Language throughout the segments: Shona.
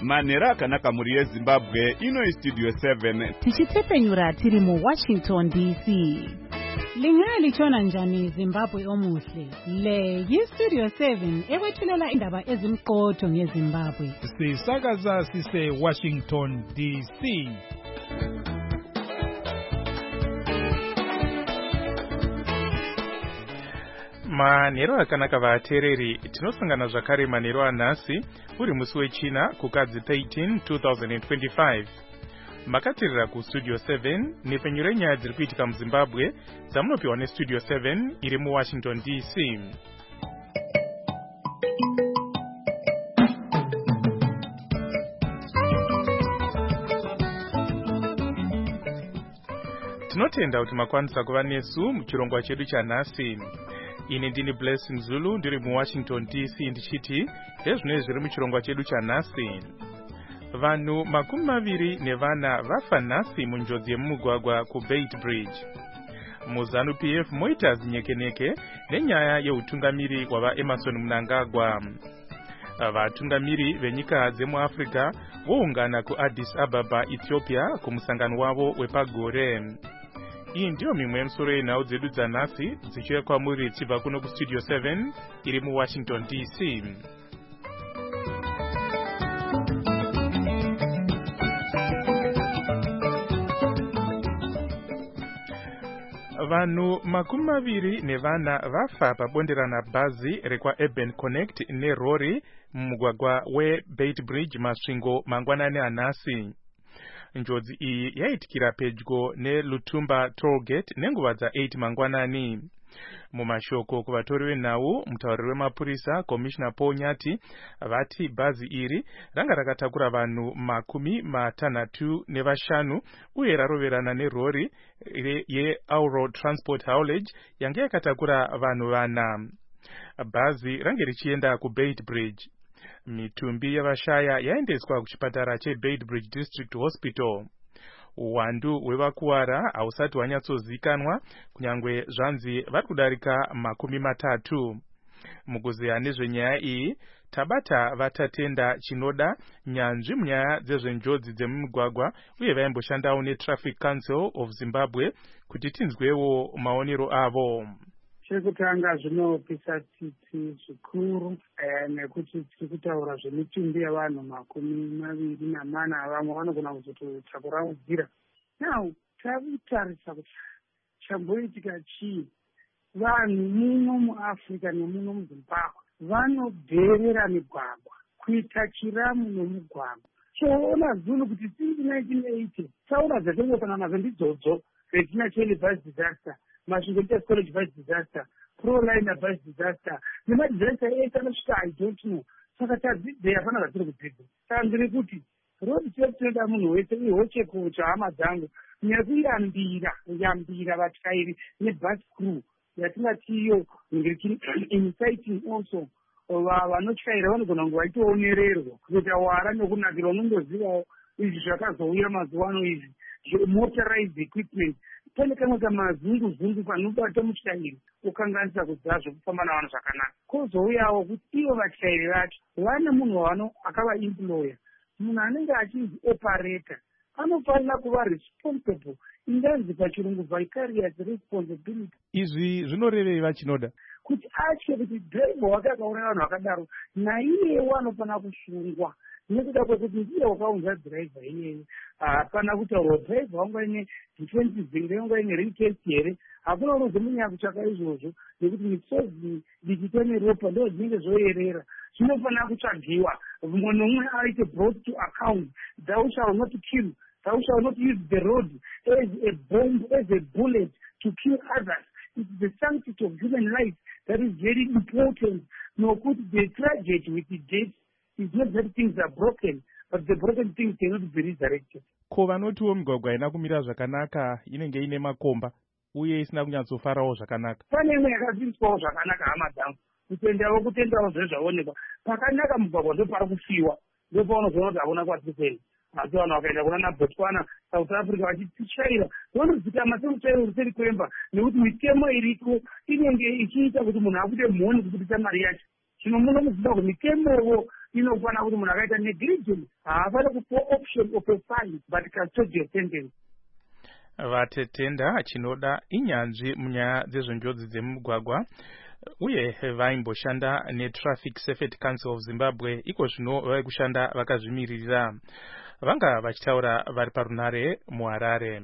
Manhero akanaka muri yeZimbabwe, ino Studio 7. Tichitsepenyura tiri mu Washington DC. Lingalitshona njani Zimbabwe omuhle? Le yiStudio 7 ekwethulela indaba ezimqotho ngeZimbabwe. Sisakaza sise Washington DC. Manhero akanaka vateereri, tinosangana zvakare manhero anhasi uri musi wechina kukadzi 13 2025. Makateerera kuStudio 7 nepfenyuro yenyaya dziri kuitika muZimbabwe dzamunopiwa neStudio 7 iri muWashington DC. Tinotenda kuti makwanisa kuva nesu muchirongwa chedu chanhasi. Ini ndini Blessing Zulu ndiri muWashington DC ndichiti ezvino zviri muchirongwa chedu chanhasi. Vanhu 24 vafa nhasi munjodzi yemumugwagwa kuBeit Bridge. MuZanu-PF moita zinyekeneke nenyaya yeutungamiri wavaEmerson Mnangagwa. Vatungamiri venyika dzemuAfrica voungana kuAddis Ababa, Ethiopia kumusangano wavo wepagore. Iyi ndiyo mimwe yemisoro yenhau dzedu dzanhasi dzichiuya kwamuri chibva kuno kuStudio 7 iri muWashington DC. Vanhu 24 vafa pabonderana bhazi rekwaUrban Connect nerori mumugwagwa weBeit Bridge masvingo mangwanani anhasi. Njodzi iyi yaitikira pedyo neLutumba Tollgate nenguva dza8 mangwanani. Mumashoko kuvatori venhau, mutauriri wemapurisa Commissioner Paul Nyati vati bhazi iri ranga rakatakura vanhu 65 uye raroverana nerori yeAuro Transport Haulage yange yakatakura vanhu 4. Bhazi range richienda kuBeit Bridge. Mitumbi yavashaya yaendeswa kuchipatara cheBeit Bridge District Hospital. Uwandu hwevakuwara hausati hwanyatsozikanwa kunyangwe zvanzi vari kudarika 30. Mukuzeya nezvenyaya iyi, tabata vatatenda chinoda nyanzvi munyaya dzezvenjodzi dzemumugwagwa uye vaimboshandawo neTraffic Council of Zimbabwe kuti tinzwewo maonero avo. Chekutanga zvinopisa tsitsi zvikuru nekuti tiri kutaura zvemitumbi yavanhu 24 vamwe vanogona kuzototakuramudzira. Now takutarisa kuti chamboitika chii. Vanhu muno muAfrica nemuno muZimbabwe vanobherera migwagwa kuita chiramu nomugwagwa. Choona Zulu kuti since 1980 taura dzatongofanana nadzo ndidzodzo retina chele bus disaster, Mashingoita College bus disaster, Pro-Liner bus disaster, nemadisaster ese anosvika I don't know. Saka tadzidze hapana zvatiri kudzidza. Saka ndiri kuti road safety tinoda munhu wese ihocheko chahama dzangu nekuyambira vatyairi nebus crew yatingatiyo inciting also vanotyaira vanogona kunge vaitoonererwa kuita wara nekunakira unondozivawo izvi zvakazouya mazuva ano izvi motorized equipment. Pane kamwe kamazungu-zungu kanobata mutyairi ukanganisa kudzazvo kufamba navanhu zvakanaka. Kozouyawo kuti ivo vatyairi vacho vane munhu wano akavaemploya. Munhu anenge achinzi operator anofanira kuva responsible, inganzi pachirungu vicarious responsibility. Izvi zvinorevei vachinoda? Kuti atye kuti driver wake akaona vanhu vakadaro naiyewo anofanira kusungwa nekuda kwekuti ndiye wakaunza driver iyeyo. Hapana kutaurwa driver wanga ine defenses here, wanga ine ring test here. Hakuna unozomunyaya kutsvaka izvozvo nekuti misodzi dichita neropa ndo zvinenge zvoerera. Zvinofanira kutsvagiwa mumwe nomwe aite brought to account. Thou shall not kill, thou shall not use the road as a bomb, as a bullet to kill others. It's the sanctity of human life that is very important. Nokuti the tragedy with the death is not that things are broken, but the broken things cannot be resurrected. Ko vanotiwo migwagwa haina kumira zvakanaka, inenge ine makomba uye isina kunyatsofarawo zvakanaka. Pane imwe yakaziviswawo zvakanaka hama dzangu. Kutendawo zvezvaonekwa. Pakanaka mugwagwa ndopari kufiwa. Ndopaunozoona kuti hakuna kwatiri kuenda. Asi vanhu vakaenda kuna Botswana, South Africa vachitsvaira. Vanodzikama semutsvairo uri seri kwemba nekuti mitemo iriko inenge ichiita kuti munhu akuite mhoni kubudisa mari yacho. zvino muno muzimbabwe mitemowo inofanira kuti munhu akaita negligence haafanira kupiwa option of a fine but custodial sentence. Vatetenda chinoda inyanzvi munyaya dzezvenjodzi dzemugwagwa uye vaimboshanda neTraffic Safety Council of Zimbabwe, iko zvino vari kushanda vakazvimiririra. Vanga vachitaura vari parunare muHarare.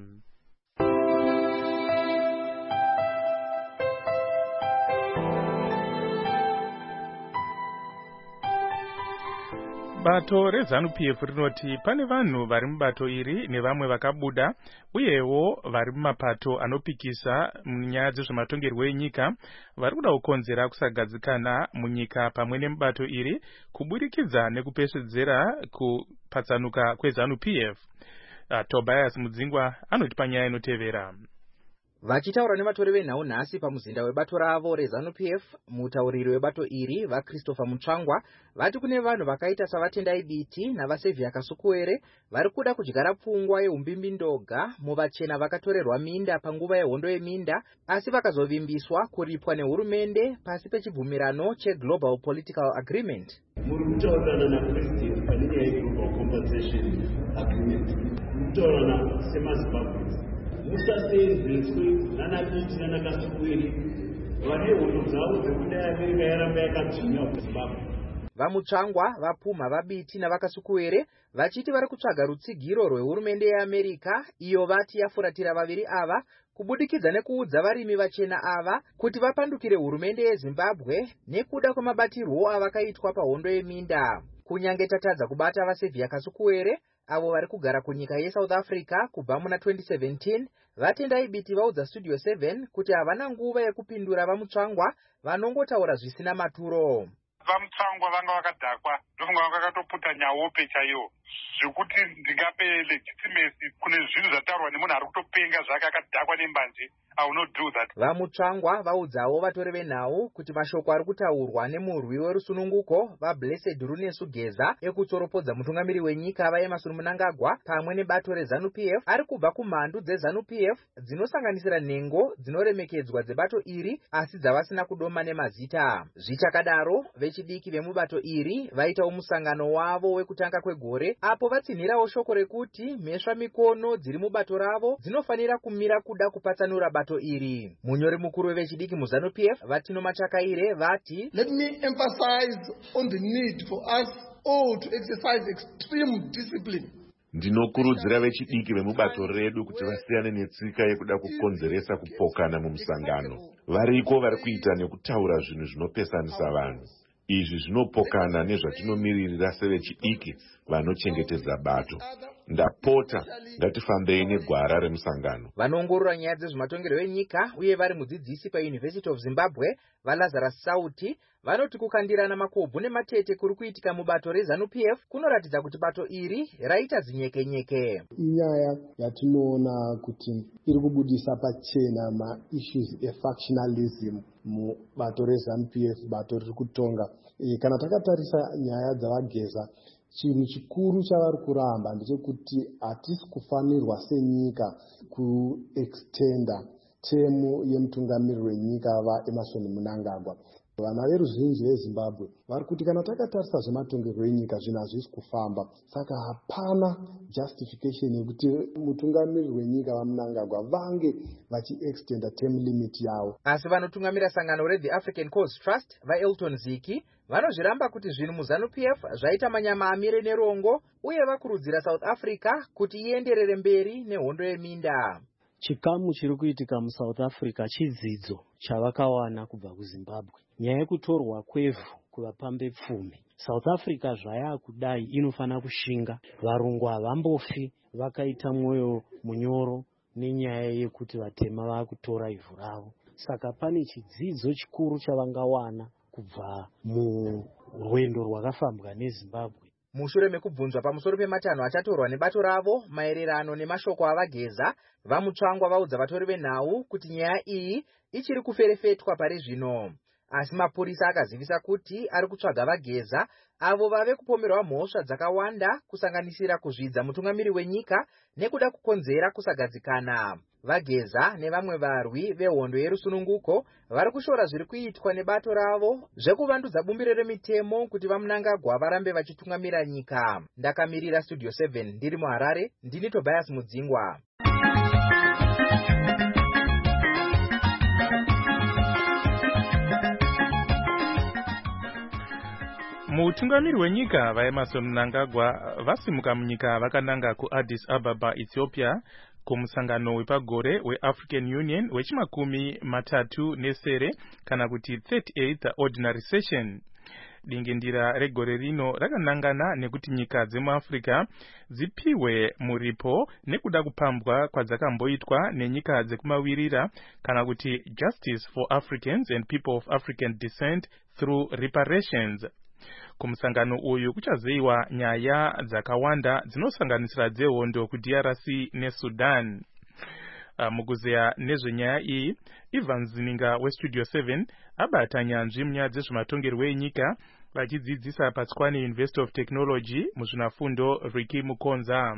Bato reZANU-PF rinoti pane vanhu vari mubato iri nevamwe vakabuda uyewo vari mumapato anopikisa munyaya dzezvematongerwo enyika vari kuda kukonzera kusagadzikana munyika pamwe nemubato iri kuburikidza nekupesvedzera kupatsanuka kweZANU-PF. Tobias Mudzingwa anoti panyaya inotevera. Vachitaura nevatori venhau nhasi pamuzinda webato ravo reZANU-PF, mutauriri webato iri vaChristopher Mutsvangwa vati kune vanhu vakaita savatendai Biti navaSevhia Kasukuwere vari kuda kudyara pfungwa yeumbimbi ndoga muvachena vakatorerwa minda panguva yehondo yeminda asi vakazovimbiswa kuripwa nehurumende pasi pechibvumirano cheGlobal Political Agreement. Muri kutaurana naPresident pane nyaya yeGlobal Compensation Agreement. Mutaurana semaZimbabwe. Musaseenzeswe nanaBiti nanakasukuwere vane hondo dzavo dzekudai Amerika yaramba yakadzvinya kuZimbabwe. VaMutsvangwa vapumha vaBiti navakasukuwere vachiti vari kutsvaga rutsigiro rwehurumende yeAmerika iyo vati yafuratira vaviri ava kubudikidza nekuudza varimi vachena ava kuti vapandukire hurumende yeZimbabwe nekuda kwemabatirwo avakaitwa pahondo yeminda. Kunyange tatadza kubata vaSevhia Kasukuwere avo vari kugara kunyika yeSouth Africa kubva muna 2017, vatendai Biti vaudza Studio 7 kuti havana nguva yekupindura vaMutsvangwa vanongotaura zvisina maturo. VaMutsvangwa vanga vakadhakwa ndofunga vanga vakatoputa nyawope chaiwo zvekuti ndingape legitimacy kune zvinhu zvataurwa nemunhu ari kutopenga zvake akadhakwa nembanje. I will not do that. VaMutsvangwa vaudzawo vatori venhau kuti mashoko ari kutaurwa nemurwi werusununguko vaBlessed Runesu Geza ekutsoropodza mutungamiri wenyika vaEmmerson Mnangagwa pamwe nebato reZANU-PF ari kubva kumhandu dzeZANU-PF dzinosanganisira nhengo dzinoremekedzwa dzebato iri asi dzavasina kudoma nemazita. Zvichakadaro vechidiki vemubato iri vaitawo musangano wavo wekutanga kwegore apo vatsinhirawo shoko rekuti mhesva mikono dziri mubato ravo dzinofanira kumira kuda kupatsanura bato iri. Munyori mukuru wevechidiki muZANU-PF Vatino Machakaire vati, Let me emphasize on the need for us all to exercise extreme discipline. Ndinokurudzira vechidiki vemubato redu kuti vasiyane netsika yekuda kukonzeresa kupokana mumusangano. Variko vari kuita nekutaura zvinhu zvinopesanisa vanhu. Izvi zvinopokana nezvatinomiririra sevechidiki vanochengetedza bato. Ndapota ngatifambei negwara remusangano. Vanoongorora nyaya dzezvematongerwo enyika uye vari mudzidzisi paUniversity of Zimbabwe vaLazarus Sauti vanoti kukandirana makobvu nematete kuri kuitika mubato reZANU-PF kunoratidza kuti bato iri raita zinyekenyeke. Inyaya yatinoona kuti iri kubudisa pachena ma-issues efactionalism mubato reZANU-PF, bato riri kutonga. Kana takatarisa nyaya dzavageza, chinhu chikuru chavari kuramba ndechekuti hatisi kufanirwa senyika kuextenda temu yemutungamiri wenyika vaEmmerson Mnangagwa. Vana veruzhinji veZimbabwe vari kuti kana takatarisa zvematongerwo enyika zvinhu hazvisi kufamba, saka hapana justification yekuti mutungamiri wenyika vaMnangagwa vange vachiextenda term limit yavo. Asi vanotungamira sangano reThe African Cause Trust vaElton Ziki vanozviramba kuti zvinhu muZANU-PF zvaita manyama amire nerongo uye vakurudzira South Africa kuti ienderere mberi nehondo yeminda. Chikamu chiri kuitika muSouth Africa chidzidzo chavakawana kubva kuZimbabwe. Nyaya yekutorwa kwevhu kuvapambe pfumi. South Africa zvayakudai inofana kushinga. Varungu havambofi vakaita mwoyo munyoro nenyaya yekuti vatema vakutora ivhu ravo. Saka pane chidzidzo chikuru chavangawana kubva murwendo rwakafambwa neZimbabwe. Mushure mekubvunzwa pamusoro pematanho achatorwa nebato ravo maererano nemashoko avageza, vaMutsvangwa vaudza vatori venhau kuti nyaya iyi ichiri kuferefetwa pari zvino. Asi mapurisa akazivisa kuti ari kutsvaga vageza avo vave kupomerwa mhosva dzakawanda kusanganisira kuzvidza mutungamiri wenyika nekuda kukonzera kusagadzikana. Vageza nevamwe varwi vehondo yerusununguko vari kushora zviri kuitwa nebato ravo zvekuvandudza bumbiro remitemo kuti vaMnangagwa varambe vachitungamira nyika. Ndakamirira Studio 7 ndiri muHarare, ndini Tobias Mudzingwa. Mutungamiri wenyika vaEmmerson Mnangagwa vasimuka munyika vakananga kuAddis Ababa, Ethiopia, kumusangano wepagore weAfrican Union wechimakumi matatu nesere kana kuti 38th Ordinary Session. Dingindira regore rino rakanangana nekuti nyika dzemuAfrica dzipiwe muripo nekuda kupambwa kwadzakamboitwa nenyika dzekumawirira kana kuti Justice for Africans and People of African Descent through Reparations. Kumusangano uyu kuchazoiwa nyaya dzakawanda dzinosanganisira dzehondo kuDRC neSudan. Mukuzeya nezvenyaya iyi, Ivan Zininga weStudio 7 abata nyanzvi munyaya dzezvematongerwo enyika vachidzidzisa paTswane University of Technology muzvinafundo Ricky Mukonza.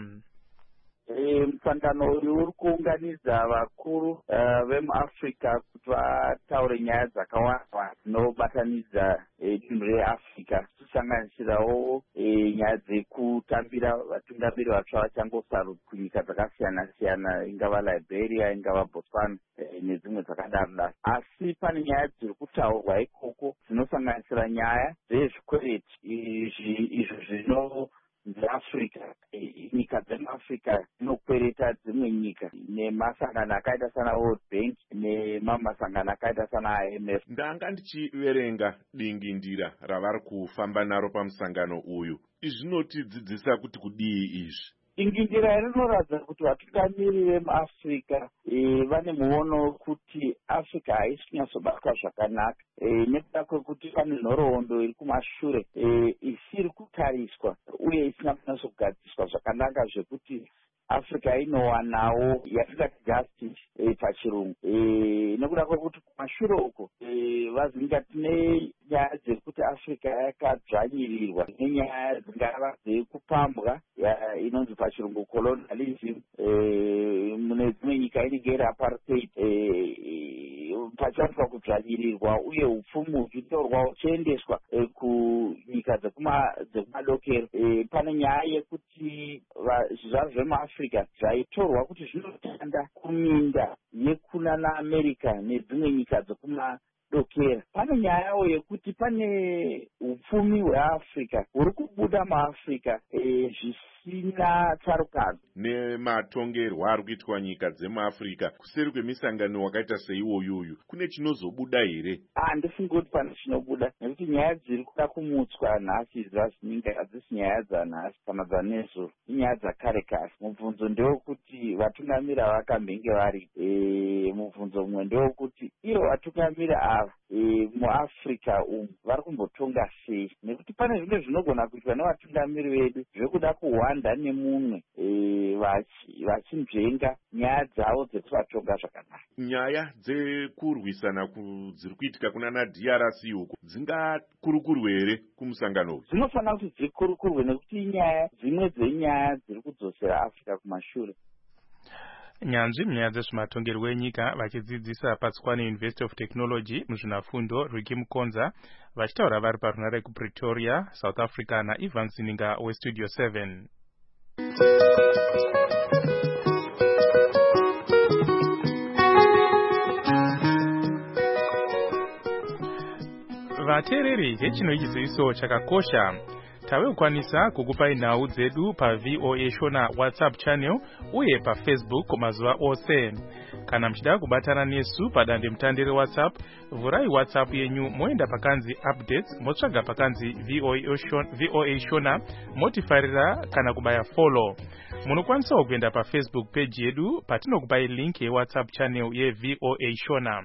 Musangano uyu uri kuunganidza vakuru vemuAfrica kuti vataure nyaya dzakawanda dzinobatanidza dunhu reAfrica, kusanganisirawo nyaya dzekutambira vatungamiri vatsva vachangosarudzwa kunyika dzakasiyana siyana, ingava Liberia, ingava Botswana nedzimwe dzakadaro. Asi pane nyaya dziri kutaurwa ikoko dzinosanganisira nyaya dzezvikwereti izvo zvino Africa, nyika dzemuAfrica dzinokwereta dzimwe nyika nemasangano akaita sana World Bank nemamasangano akaita sana IMF. Ndanga ndichiverenga dingindira ravari kufamba naro pamusangano uyu. Izvi zvinotidzidzisa kuti kudii izvi? Dingindira rinoratidza kuti vatungamiri vemuAfrica vane muono kuti Africa haisi kunyatsobatwa zvakanaka nekuda kwekuti pane nhoroondo iri kumashure isiri kutariswa uye isina kunyatsogadziswa zvakanaka zvekuti Africa inowanawo yatingati justice pachirungu. Nekuda kwekuti kumashure uko vazinga tine nyaya dzekuti Africa yakadzvanyirirwa nenyaya dzingava dzekupambwa inonzi pachirungu colonialism, mune dzimwe nyika inenge iri apartheid, pachaitwa kudzvanyirirwa uye upfumi huchitorwa uchiendeswa kunyika dzekumadokero. Pane nyaya yekuti zvizvarwa zvemuAfrica zvaitorwa kuti zvinotanda kuminda yekuna naAmerica nedzimwe nyika dzekumadokera. Pane nyayawo yekuti pane upfumi hweAfrica huri kubuda muAfrica zvisina tsarukano. Nematongerwo ari kuitwa nyika dzemuAfrica kuseri kwemisangano wakaita seiwoyuyu, kune chinozobuda here? Handifungi kuti pane chinobuda, nekuti nyaya dziri kuda kumutswa nhasi dzazininga hadzisi nyaya dzanhasi kana dzanezuro, inyaya dzakare kare. Mubvunzo ndewekuti vatungamiri vakamhenge vari. Mubvunzo mumwe ndewekuti ivo vatungamiri ava muAfrica umu vari kumbotonga sei, nekuti pane zvimwe zvinogona kuitwa nevatungamiri vedu zvekuda kuhwanda nemumwe vachinzvenga nyaya dzavo dzekuti vatonga zvakanaka. Nyaya dzekurwisana dziri kuitika kunana DRC uko dzingakurukurwe here kumusangano? Dzinofanira kuti dzikurukurwe nekuti inyaya dzimwe dzenyaya dziri kudzosera Africa kumashure. Nyanzvi munyaya dzezvematongerwo enyika vachidzidzisa paTswane University of Technology muzvinafundo Ricky Mukonza vachitaura vari parunare kuPretoria, South Africa, naIvan Zininga weStudio 7. Vateereri vechinoidziso chakakosha, tawekwanisa kukupai nhau dzedu paVOA Shona WhatsApp channel uye paFacebook mazuva ose. Kana mchida kubatana nesu padande mutandire WhatsApp, vurai WhatsApp yenyu moenda pakanzi updates, motsvaga pakanzi VOA Shona, motifarira kana kubaya follow. Munokwanisa kuenda paFacebook page yedu patinokupai link yeWhatsApp channel yeVOA Shona.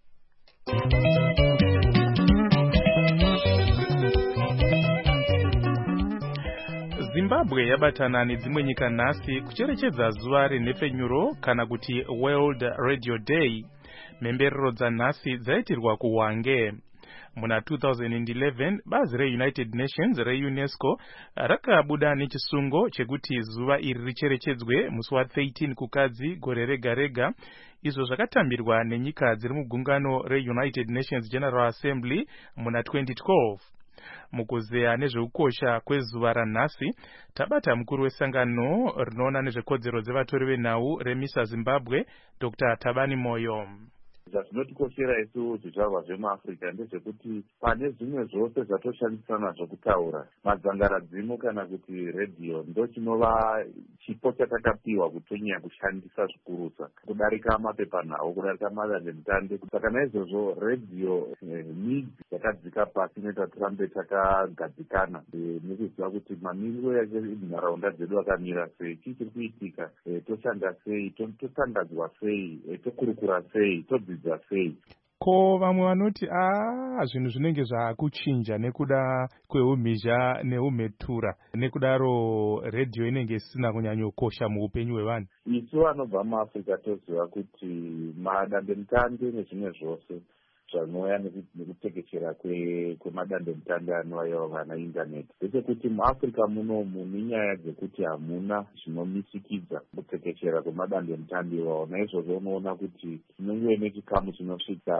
Zimbabwe yabatana nedzimwe nyika nhasi kucherechedza zuva renhepfenyuro kana kuti World Radio Day. Mhemberero dzanhasi dzaitirwa kuHwange. Muna 2011 bazi reUnited Nations reUNESCO rakabuda nechisungo chekuti zuva iri richerechedzwe musi wa13 kukadzi gore rega rega, izvo zvakatambirwa nenyika dziri mugungano reUnited Nations General Assembly muna 2012. Mukuzeya nezveukosha kwezuva ranhasi, tabata mukuru wesangano rinoona nezvekodzero dzevatori venhau remisa Zimbabwe, Dr. Thabani Moyo. Zvatinotikosera isu zvizvarwa zvemuAfrica ndezvekuti pane zvimwe zvose zvatoshandiswa nazvo kutaura, madzangaradzimo kana kuti redhiyo ndo chinova chipo chatakapiwa kutonyanya kushandisa zvikurusa kudarika mapepanhau, kudarika madandemutande. Saka naizvozvo redhiyo midzi yakadzika pasi inoita tirambe takagadzikana nekuziva kuti mamiriro yacho munharaunda dzedu akamira sei, chii chiri kuitika, toshanda sei, totandadzwa sei, tokurukura sei, todzidza sei. Ko vamwe vanoti zvinhu zvinenge zvakuchinja nekuda kweumhizha neumhetura, nekudaro redhiyo inenge isina kunyanyokosha muupenyu hwevanhu. Isu vanobva muAfrica toziva kuti madandemutande nezvimwe zvose zvanouya nekutekeshera kwemadandemutande anouya vana intaneti, ndechekuti muAfrica munomu nenyaya dzekuti hamuna zvinomisikidza kutekeshera kwemadandemutande iwawo. Naizvozvo unoona kuti tinenge nechikamu chinosvika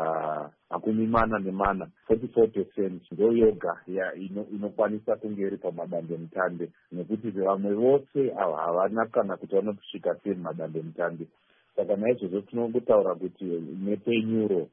40%, 44% ndo yoga inokwanisa kunge iri pamadandemutande, nekuti vamwe vose havana kana kuti vanosvika sei mumadandemutande. Saka naizvozvo tinongotaura kuti nepenyuro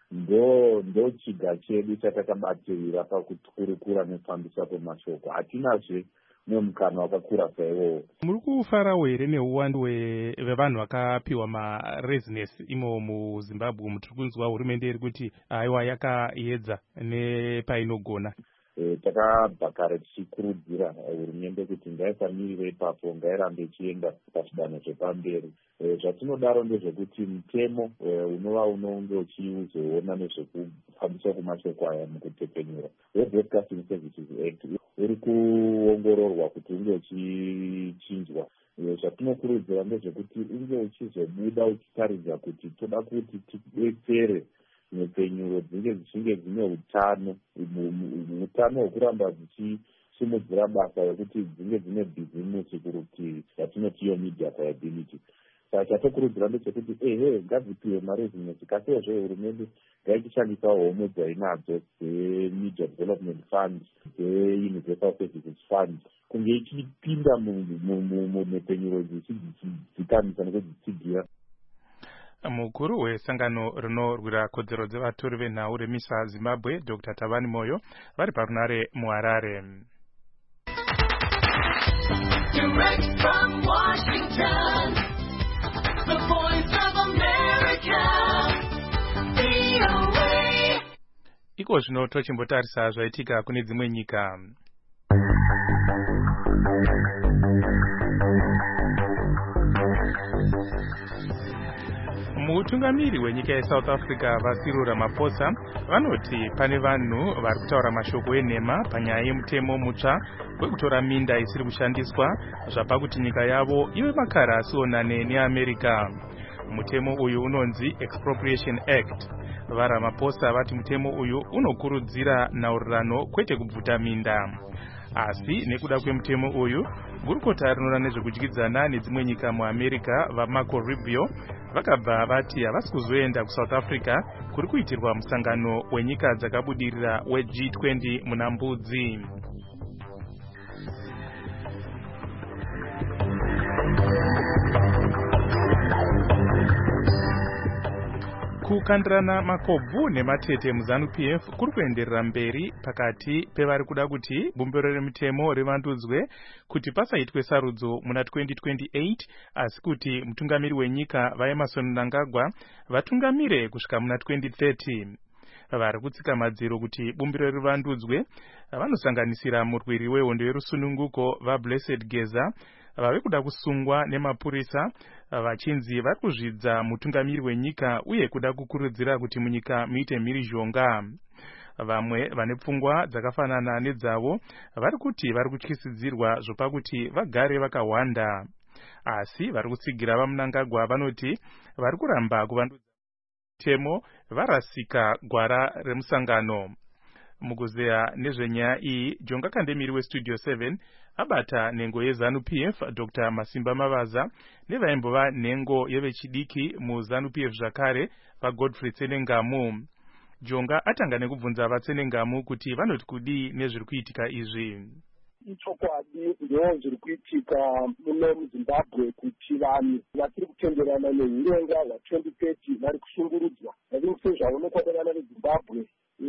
ndo chiga chedu chatakabatirira pakukurukura nekufambisa kwemashoko. Hatinazve nemukana wakakura saiwowo. Muri kufarawo here neuwandu vevanhu vakapiwa maresidence imo muZimbabwe? Mutiri kunzwa hurumende iri kuti aiwa yakaedza nepainogona. Takabva kare tichikurudzira hurumende kuti ngaisamirire ipapo, ngairambe ichienda pazvidanho zvepamberi. Zvatinodaro ndezvekuti mutemo unova unonge uchizoona nezvekufambiswa kwemashoko aya mukutepenyura, Broadcasting Services Act uri kuongororwa kuti unge uchichinjwa. Zvatinokurudzira ndezvekuti unge uchizobuda uchitaridza kuti toda kuti tidetsere nyepenyuro dzichinge dzine utano hwekuramba dzichisimudzira basa rekuti dzinge dzine bhizimusi kurutivi yatinoti iyo media viability. Saka chatokurudzira ndechekuti ngadzipiwe marezinesi, kasiyozve hurumende ngaichishandisawo homwe dzainadzo dzemedia development fund, dzeuniversal services fund, kunge ichipinda munepenyuro dzichidzikamisa nekudzitsigira. Mukuru wesangano rinorwira kodzero dzevatori venhau remisa Zimbabwe, Dr. Thabani Moyo, vari parunare muHarare. Direct from Washington, the voice of America, VOA. Iko zvino tochimbotarisa zvaitika kune dzimwe nyika. Mutungamiri wenyika yeSouth Africa Cyril Ramaphosa vanoti pane vanhu vari kutaura mashoko enhema panyaya yemutemo mutsva wekutora minda isiri kushandiswa zvapakuti nyika yavo ive makara asionane neAmerica. Mutemo uyu unonzi Expropriation Act. VaRamaphosa vati mutemo uyu unokurudzira nhaurirano kwete kubvuta minda. Asi nekuda kwemutemo uyu, gurukota rinoona nezvekudyidzana nedzimwe nyika muAmerica vaMarco Rubio vakabva vati havasi kuzoenda kuSouth Africa kuri kuitirwa musangano wenyika dzakabudirira weG20 muna Mbudzi. Kukandirana makobvu nematete muZANU-PF kuri kuenderera mberi pakati pevari kuda kuti bumbiro remutemo rivandudzwe kuti pasaitwe sarudzo muna 2028, asi kuti mutungamiri wenyika vaEmmerson Mnangagwa vatungamire kusvika muna 2030. Vari kutsika madziro kuti bumbiro rivandudzwe vanosanganisira murwiri wehondo yerusununguko vaBlessed Geza vave kuda kusungwa nemapurisa vachinzi vari kuzvidza mutungamiri wenyika uye kuda kukurudzira kuti munyika muite mhirizhonga. Vamwe vane pfungwa dzakafanana nedzavo vari kuti vari kutyisidzirwa zvopakuti vagare vakawanda. Asi vari kutsigira vaMnangagwa vanoti vari kuramba kuvandudza mutemo varasika gwara remusangano. mukuzeya nezvenyaya iyi Jonga Kandemiri westudio 7 abata nhengo yeZANU-PF Dr. Masimba Mavaza nevaimbova nhengo yevechidiki muZANU-PF zvakare vaGodfrey Tsenengamu. Jonga atanga nekubvunza vaTsenengamu kuti vanoti kudii nezviri kuitika izvi. Ichokwadi ndiwo zviri kuitika muno muZimbabwe kuti vanhu vatiri kutenderana neurenga hwa2030 vari kushungurudzwa. Navingi sezvaonekwa nevana veZimbabwe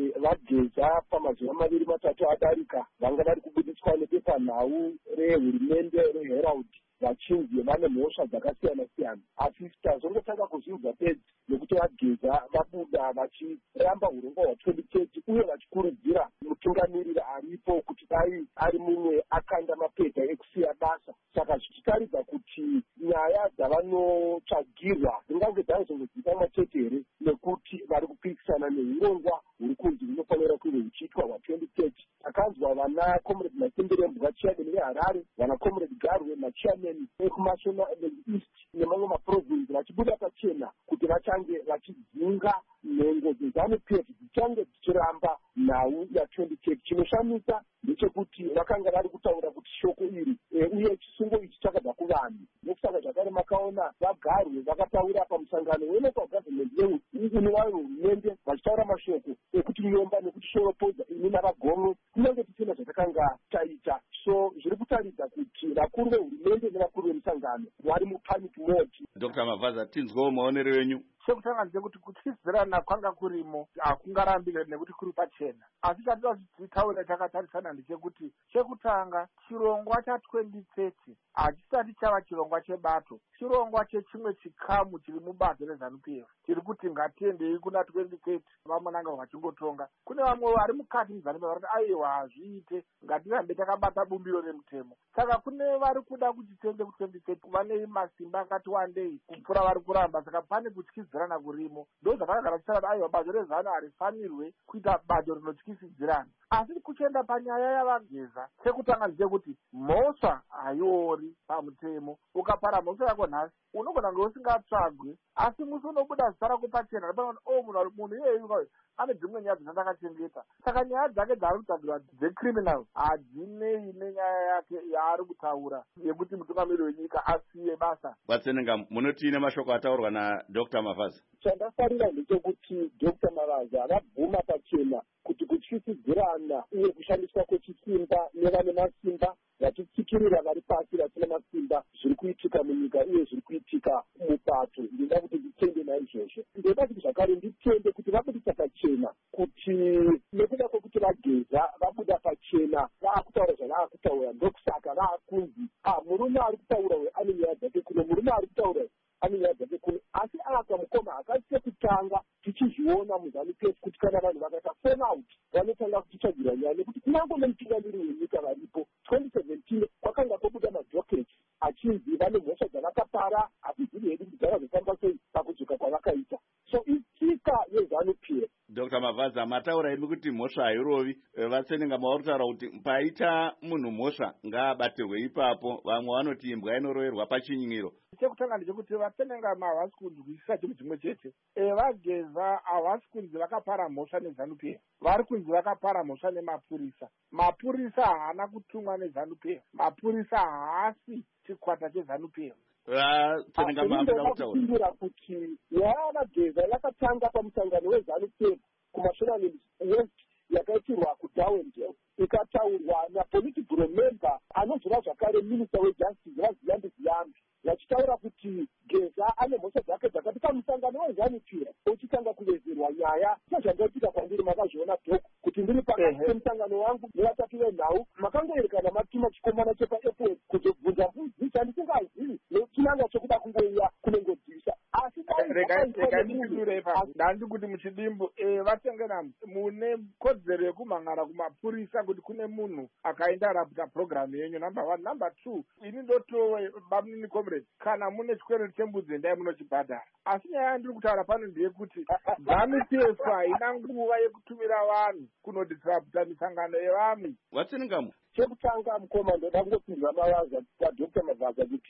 vageza pamazuva 2-3 adarika vanga vari kubudiswa nepepanhau rehurumende reHerald vachinzi vane mhosva dzakasiyana siyana. Asi tazongotanga kuzvinzwa pedzi nekuti vageza vabuda vachiramba urongwa hwa2030 uye vachikurudzira mutungamiriri aripo kuti dai ari mumwe akanda mapepa ekusiya basa. Saka zvichitaridza kuti nyaya dzavanotsvagirwa dzingange dzaizodzipa matetere nekuti vari kupikisana neurongwa huri kunzi hunofanira kunge huchiitwa hwa2030. Takanzwa vana comrade Masimberembwa chairman veHarare, vana comrade Garwe machairman ekuMashona East nemamwe maprovinsi vachibuda pachena kuti vachange vachidzinga nhengo dzeZANU-PF dzichange dzichiramba nhau ya2030. Chinoshamisa ndechekuti vakanga vari kutaura kuti shoko iri uye chisungo ichi chakabva kuvanhu. Nokusaka zvakare makaona vaGarwe vakataura pamusangano welocal government unovayo hurumende vachitaura mashoko ekuti nyomba nekuti shoropoza ini navagomwe kunyange tisina zvatakanga taita. So zviri kutaridza kuti vakuru vehurumende nevakuru vemusangano vari mupanic mode. Dr. Mavaza, tinzwawo maonero enyu. Chekutanga ndechekuti kutyisidzirana kwanga kurimo hakungarambi nekuti kuri pachena. Asi chatinoda kuti titaure takatarisana ndechekuti chekutanga chirongwa cha2030 hachisati chava chirongwa chebato, chirongwa chechimwe chikamu chiri mubato reZANU-PF chiri kuti ngatiendei kuna 2030 vamonanga vachingotonga. Kune vamwe vari mukati muZANU-PF vari kuti aiwa hazviite, ngatirambe takabata bumbiro remutemo. Saka kune vari kuda kuti tiende ku2030 vane masimba akati wandei kupfuura vari kuramba. Saka pane kutyisidzirana kurimo. Ndo zvakagara tichara aiwa bato reZANU harifanirwe kuita bato rinotyisidzirana. Asi kuchienda panyaya yavageza, chekutanga ndechekuti mhosva haiori pamutemo. Ukapara mhosva yako nhasi unogona kunge usingatsvagwe, asi musi unobuda zita rako pachena munhu iyeyu ane dzimwe nyaya dzandakachengeta. Saka nyaya dzake dzaari kutsvagirwa dzecriminal hadzinei nenyaya yake yaari kutaura yekuti mutungamiriri wenyika asiye basa. Vatsenenga, munoti nemashoko ataurwa naDr. Mavaza. Chandafarira ndechekuti Dr. Mavaza vabvuma pachena kuti kutyisidzirana uye kushandiswa kwechisimba nevane masimba vachitsikirira vari pasi vasina masimba zviri kuitika munyika uye zviri kuitika mupato. Ndinoda kuti nditende naizvozvo. Ndoda kuti zvakare nditende kuti vabudisa pachena kuti nekuda kwekuti vageza vabuda pachena vaakutaura zvavaakutaura. Ndokusaka vaakunzi murume ari kutaura uyu ane nyaya dzake kuno, murume ari kutaura ane nyaya dzake kuno. Asi aka mukoma akati sekutanga tichizviona muZANU-PF kuti kana vanhu vakaita phone out vanotanga kuchitsvagirwa nyaya nekuti kunyange nemutungamiriri wenyika varipo 2017 kwakanga kwobuda madhoketi achinzi vane mhosva dzavakapara hapiziri hedu kudhara zvofamba sei pakudzoka kwavakaita. So itsika yeZANU-PF. Dr. Mavaza, mataura imi kuti mhosva hairovi. Vatsenenga mauri kutaura kuti paita munhu mhosva ngaabatirwe ipapo. Vamwe vanoti imbwa inoroverwa pachinyiro. Chekutanga ndechekuti vatsenenga havasi kunzwisisa chinhu chimwe chete. Vageza havasi kunzi vakapara mhosva neZANU-PF, vari kunzi vakapara mhosva nemapurisa. Mapurisa haana kutumwa neZANU-PF, mapurisa haasi chikwata cheZANU-PF. Vatsenenga maamuna kutaura kuti nyaya vageza yakatanga pamusangano weZANU-PF kuMashonaland West yakaitirwa kuDarwendale, ikataurwa napolitical member anozova zvakare minister wejustice vaZiyambi Ziyambi, vachitaura kuti Geza ane mhosva dzake dzakati pamusangano weZANU-PF uchitanga kuvezerwa nyaya sezvandaitika kwandiri makazviona doko kuti ndiri pakati pemusangano wangu nevatatu venhau makangoerekana matuma chikomana chepaapple kuzobvunza bvunzi chandisingazivi nechinanga chekuda kungoiya kunongodzisa. Asi rega ndikudure dandi kuti muchidimbu vatengena mune kodzero yekumhangara kumapurisa kuti kune munhu akaenda raputa program yenyu number 1. Number 2, ini ndotowe bamnini comrade kana mune chikwereti chembudzi endai munochibhadhara. Asi nyaya yandiri kutaura pano ndeyekuti ZANU-PF haina nguva yekutumira vanhu kunodisraputa misangano yevamwe. Vatsenengamo chekutanga mukoma ndoda kungopindura Mavaza kwaDr. Mavaza kuti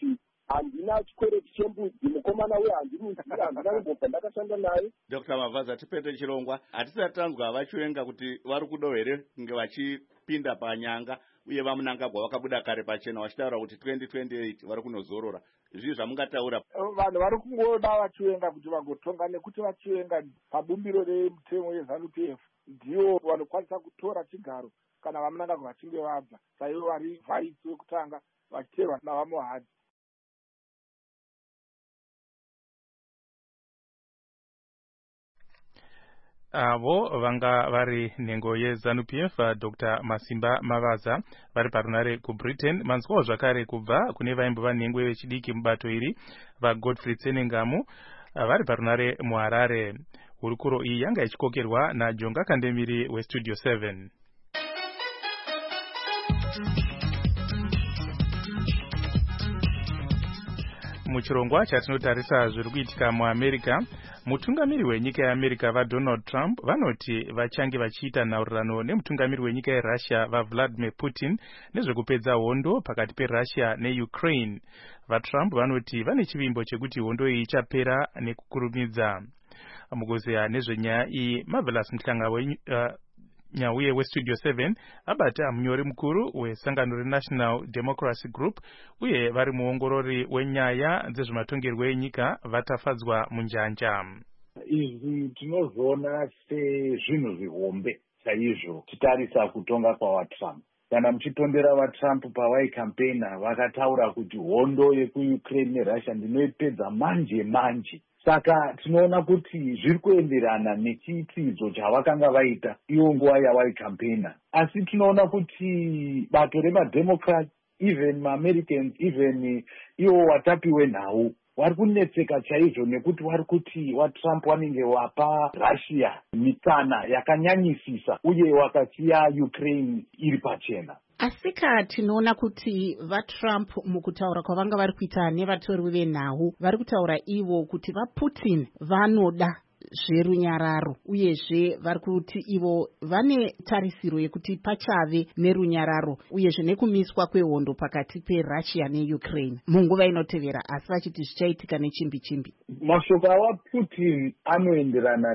handina chikwereti chembudzi, mukomana uye handinizira, handina kumbobva ndakashanda naye. Dr. Mavaza, tipete chirongwa. Hatisati tanzwa vachiwenga kuti vari kudo here kunge vachipinda panyanga uye vamunangagwa vakabuda kare pachena vachitaura kuti 2028 vari kunozorora. Izvi zvamungataura? Vanhu vari kungoda vachiwenga kuti vagotonga, nekuti vachiwenga pabumbiro remutemo yeZANU-PF ndivo vanokwanisa kutora chigaro kana vamunangagwa vachinge vabva, saivo vari vhaisi vekutanga vachiterwa navamohadzi. avo vanga vari nhengo yeZANU-PF Dr. Masimba Mavaza vari parunare kuBritain. Manzwawo zvakare kubva kune vaimbova nhengo vechidiki mubato iri vaGodfrey Tsenengamu vari parunare muHarare. Hurukuro iyi yanga ichikokerwa naJonga Kandemiri weStudio 7. Muchirongwa chatinotarisa zviri kuitika muAmerica, mutungamiri wenyika yeAmerica vaDonald Trump vanoti vachange vachiita nhaurirano nemutungamiri wenyika yeRussia vaVladimir Putin nezvekupedza hondo pakati peRussia neUkraine. VaTrump vanoti vane chivimbo chekuti hondo iyi ichapera nekukurumidza. Mukuzeya nezvenyaya iyi, Marvelous Mhlanga nyauye weStudio 7 abata munyori mukuru wesangano reNational Democracy Group uye vari muongorori wenyaya dzezvematongerwo enyika vatafadzwa munjanja. Izvi tinozviona sezvinhu zvihombe chaizvo titarisa kutonga kwaVaTrump. Kana muchitondera vaTrump pavaikampena vakataura kuti hondo yekuUkraine neRussia ndinoipedza manje. Saka tinoona kuti zviri kuenderana nechiitidzo chavakanga vaita iyo nguva yavaikampena. Asi tinoona kuti bato remademocrats, even maAmericans, even iwo watapi wenhau vari kunetseka chaizvo nekuti vari kuti vaTrump vanenge vapa Russia mitsana yakanyanyisisa uye wakasiya Ukraine iri pachena. Asika tinoona kuti vaTrump mukutaura kwavanga vari kuita nevatori venhau vari kutaura ivo kuti vaPutin vanoda zverunyararo uyezve vari kuti ivo vane tarisiro yekuti pachave nerunyararo uyezve nekumiswa kwehondo pakati peRussia neUkraine munguva inotevera, asi vachiti zvichaitika nechimbi. Mashoko avaPutin anoenderana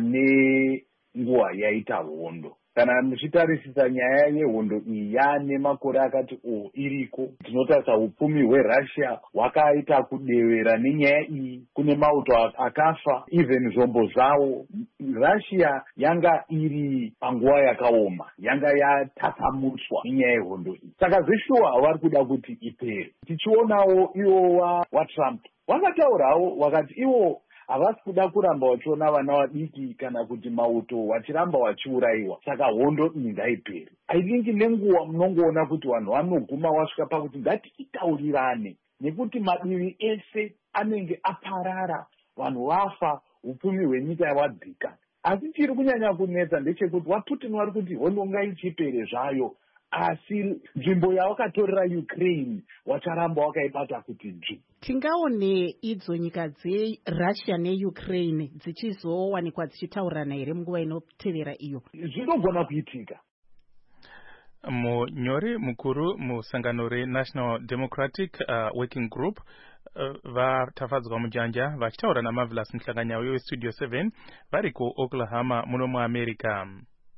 nenguva yaita hondo. Kana muchitarisisa nyaya yehondo iyi yaane makore akati iriko, tinotarisa upfumi hweRussia hwakaita kudevera nenyaya iyi. Kune mauto akafa, even zvombo zvavo. Russia yanga iri panguva yakaoma, yanga yatasamuswa nenyaya yehondo iyi. Saka zveshuwa vari kuda kuti ipere. Tichionawo iwo waTrump vakataurawo vakati iwo havasi kuda kuramba vachiona vana vadiki kana kuti mauto vachiramba vachiurayiwa, saka hondo iyi ngaipere. I think nenguva munongoona kuti vanhu vanoguma vasvika pakuti ngatiitaurirane, nekuti madivi ese anenge aparara, vanhu vafa, upfumi hwenyika yavadzika. Asi chiri kunyanya kunetsa ndechekuti vaPutin vari kuti hondo ngaichipere zvayo, asi nzvimbo yavakatorera Ukraine vacharamba vakaibata kuti dzvi. Tingaone idzo nyika dzeRussia neUkraine dzichizowanikwa dzichitaurana here munguva inotevera iyo? Zvinogona kuitika. Munyori mukuru musangano reNational Democratic Working Group vatafadzwa munjanja vachitaura naMarvelous Mhlanga weStudio 7 vari kuOklahoma muno muAmerica.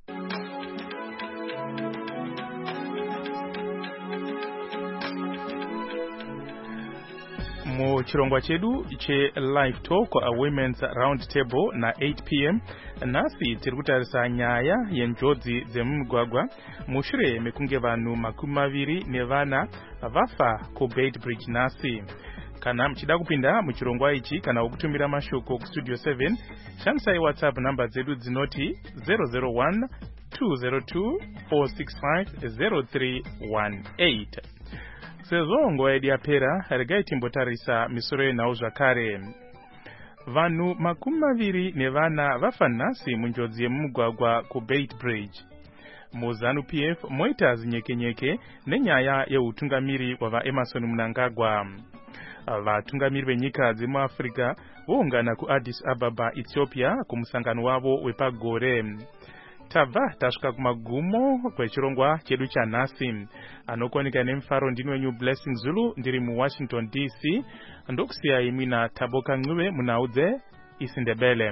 Muchirongwa chedu che-Live Talk Women's Round Table na 8 p.m. Nasi tiri kutarisa nyaya yenjodzi dzemumugwagwa mushure mekunge vanhu 24 vafa kuBeit Bridge nasi. Kana mchida kupinda muchirongwa ichi kana ukutumira mashoko kuStudio 7, shandisai WhatsApp namba dzedu dzinoti 001 202 465 0318. Sezvo nguva yedu yapera, regai timbotarisa misoro yenhau zvakare. Vanhu 24 vafa nhasi munjodzi yemumugwagwa kuBeit Bridge. MuZANU-PF moita zinyekenyeke nenyaya yeutungamiri wavaEmmerson Mnangagwa. Vatungamiri venyika dzemuAfrica voungana kuAddis Ababa, Ethiopia kumusangano wavo wepagore. tabva tasvika kumagumo kwechirongwa chedu chanhasi. Anokuwanika nemufaro ndini wenyu Blessing Zulu ndiri muWashington DC. Ndokusiya imwi naTaboka Ncube munhau dzeIsiNdebele.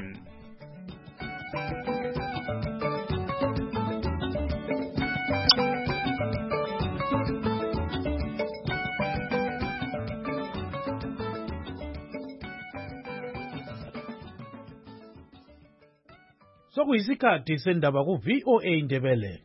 Sokuyisikhathi sendaba ku-VOA Indebele.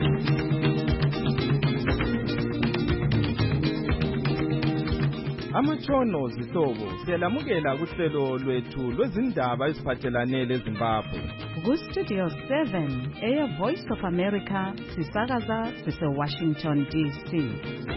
Amatshono zihlobo siyalamukela kuhlelo lwethu lwezindaba eziphathelane leZimbabwe. Ku-Studio 7 eyeVoice of America sisakaza sise-Washington DC.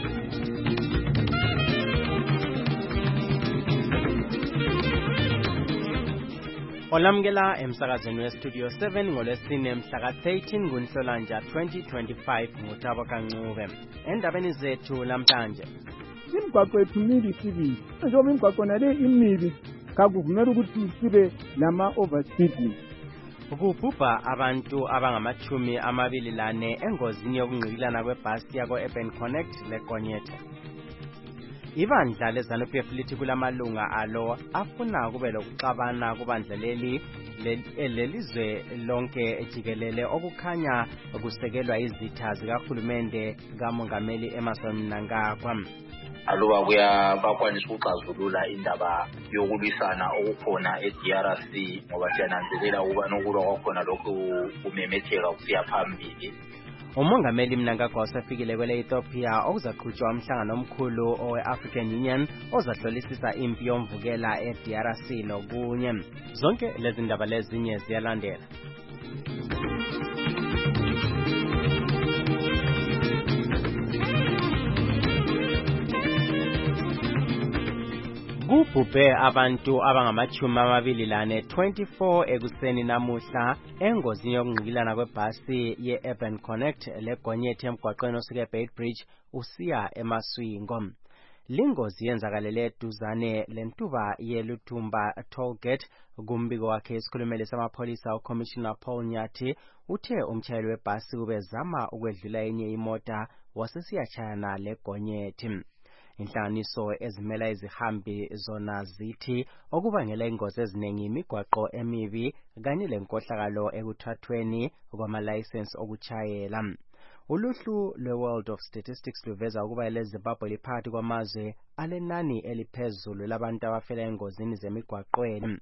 Olamukela emsakazweni weStudio 7 ngolwesine mhla ka-13 kuNhlolanja 2025 nguTaboka Ncube. Endabeni zethu namhlanje. Imigwaqo yethu mibi sibili. Njengoba imigwaqo nale imibi kakuvumela ukuthi sibe nama-overspeeding. Ukubhubha abantu abangama-24 engozini yokungqikilana kwebhasi yako-Urban Connect leGonyethe. Ibandla leZANU-PF lithi kulamalunga alo afuna kube lokuxabana kubandla lelizwe lonke jikelele okukhanya kusekelwa izitha zikahulumende kamongameli Emmerson Mnangagwa. Aluba bakwanisa ukuxazulula indaba yokulwisana okukhona eDRC ngoba siyananzelela ukuba nokulwa kwakhona lokhu kumemetheka kusiya phambili. Umongameli Mnangagwa usafikile kwele-Ethiopia okuzaqhutshwa umhlangano omkhulu owe-African Union ozahlolisisa impi yomvukela eDRC lokunye. Zonke lezi ndaba lezinye ziyalandela. Kubhubhe abantu abangama-24 ekuseni namuhla engozini yokungqikilana kwebhasi ye-Urban Connect leGonyethe emgwaqweni osuke eBeitbridge usiya eMaswingo. Lingozi yenzakalele eduzane lentuba yeLutumba Tollgate. Kumbiko wakhe isikhulumeli samapholisa uCommissioner Paul Nyathi uthe umtshayeli webhasi ubezama ukwedlula enye imota wasesiyatshayana leGonyethe. Inhlanganiso ezimela izihambi zona zithi okubangela ingozi eziningi imigwaqo emibi kanye lenkohlakalo ekuthathweni kwamalayisensi okuchayela. Uluhlu lweWorld of Statistics luveza ukuba eleZimbabwe liphakathi kwamazwe alenani eliphezulu labantu abafela engozini zemigwaqweni.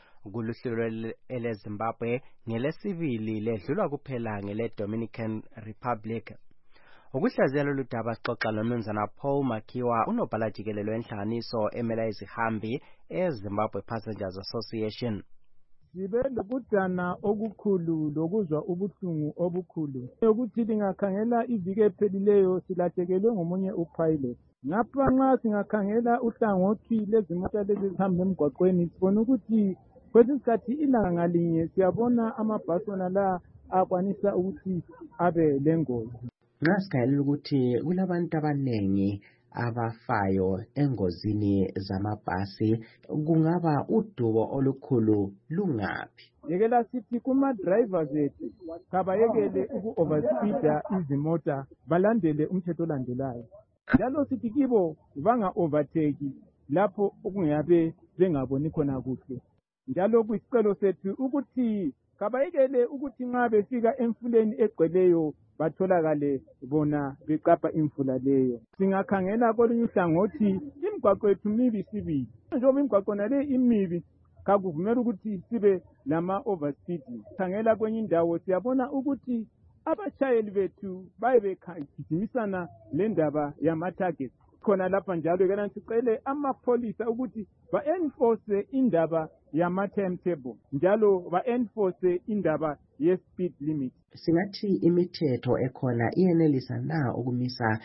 Kuluhlu eleZimbabwe ngelesibili ledlulwa kuphela ngeleDominican Republic. Ukuhlaziya lolu daba sixoxa noMnumzana Paul Makiwa unobhala jikelele wenhlanganiso emela izihambi eZimbabwe Passengers Association. Sibe lokudana okukhulu lokuzwa ubuhlungu obukhulu ukuthi lingakhangela iviki ephelileyo silahlekelwe ngomunye upilot. Ngapha nxa singakhangela uhlangothi lezimota lezi zihamba emgwaqweni sibona ukuthi kwesinye isikhathi ilanga ngalinye siyabona amabhasi wona la akwanisa ukuthi abe lengozi. Ngasikhalela ukuthi kulabantu abanengi abafayo engozini zamabhasi, kungaba udubo olukhulu lungaphi? Yekela sithi kuma-drivers ethu kabayekele uku-overspeeda izimota balandele umthetho olandelayo. Njalo sithi kibo banga-overtake lapho okungabe bengaboni khona kuhle. Njalo kuyisicelo sethu ukuthi kabayekele ukuthi nxa befika emfuleni egcweleyo batholakale bona beqapha imfula leyo. Singakhangela kolunye uhlangothi imigwaqo yethu mibi sibili. Njengoba imigwaqo nale imibi kakuvumela ukuthi sibe lama-overspeeding. Khangela kwenye indawo siyabona ukuthi abashayeli bethu baye begijimisana lendaba yama-target. Khona lapha njalo yekela sicele amapholisa ukuthi ba-enforce indaba yama-timetable njalo ba-enforce indaba ye-speed limit. Singathi imithetho ekhona iyenelisa na ukumisa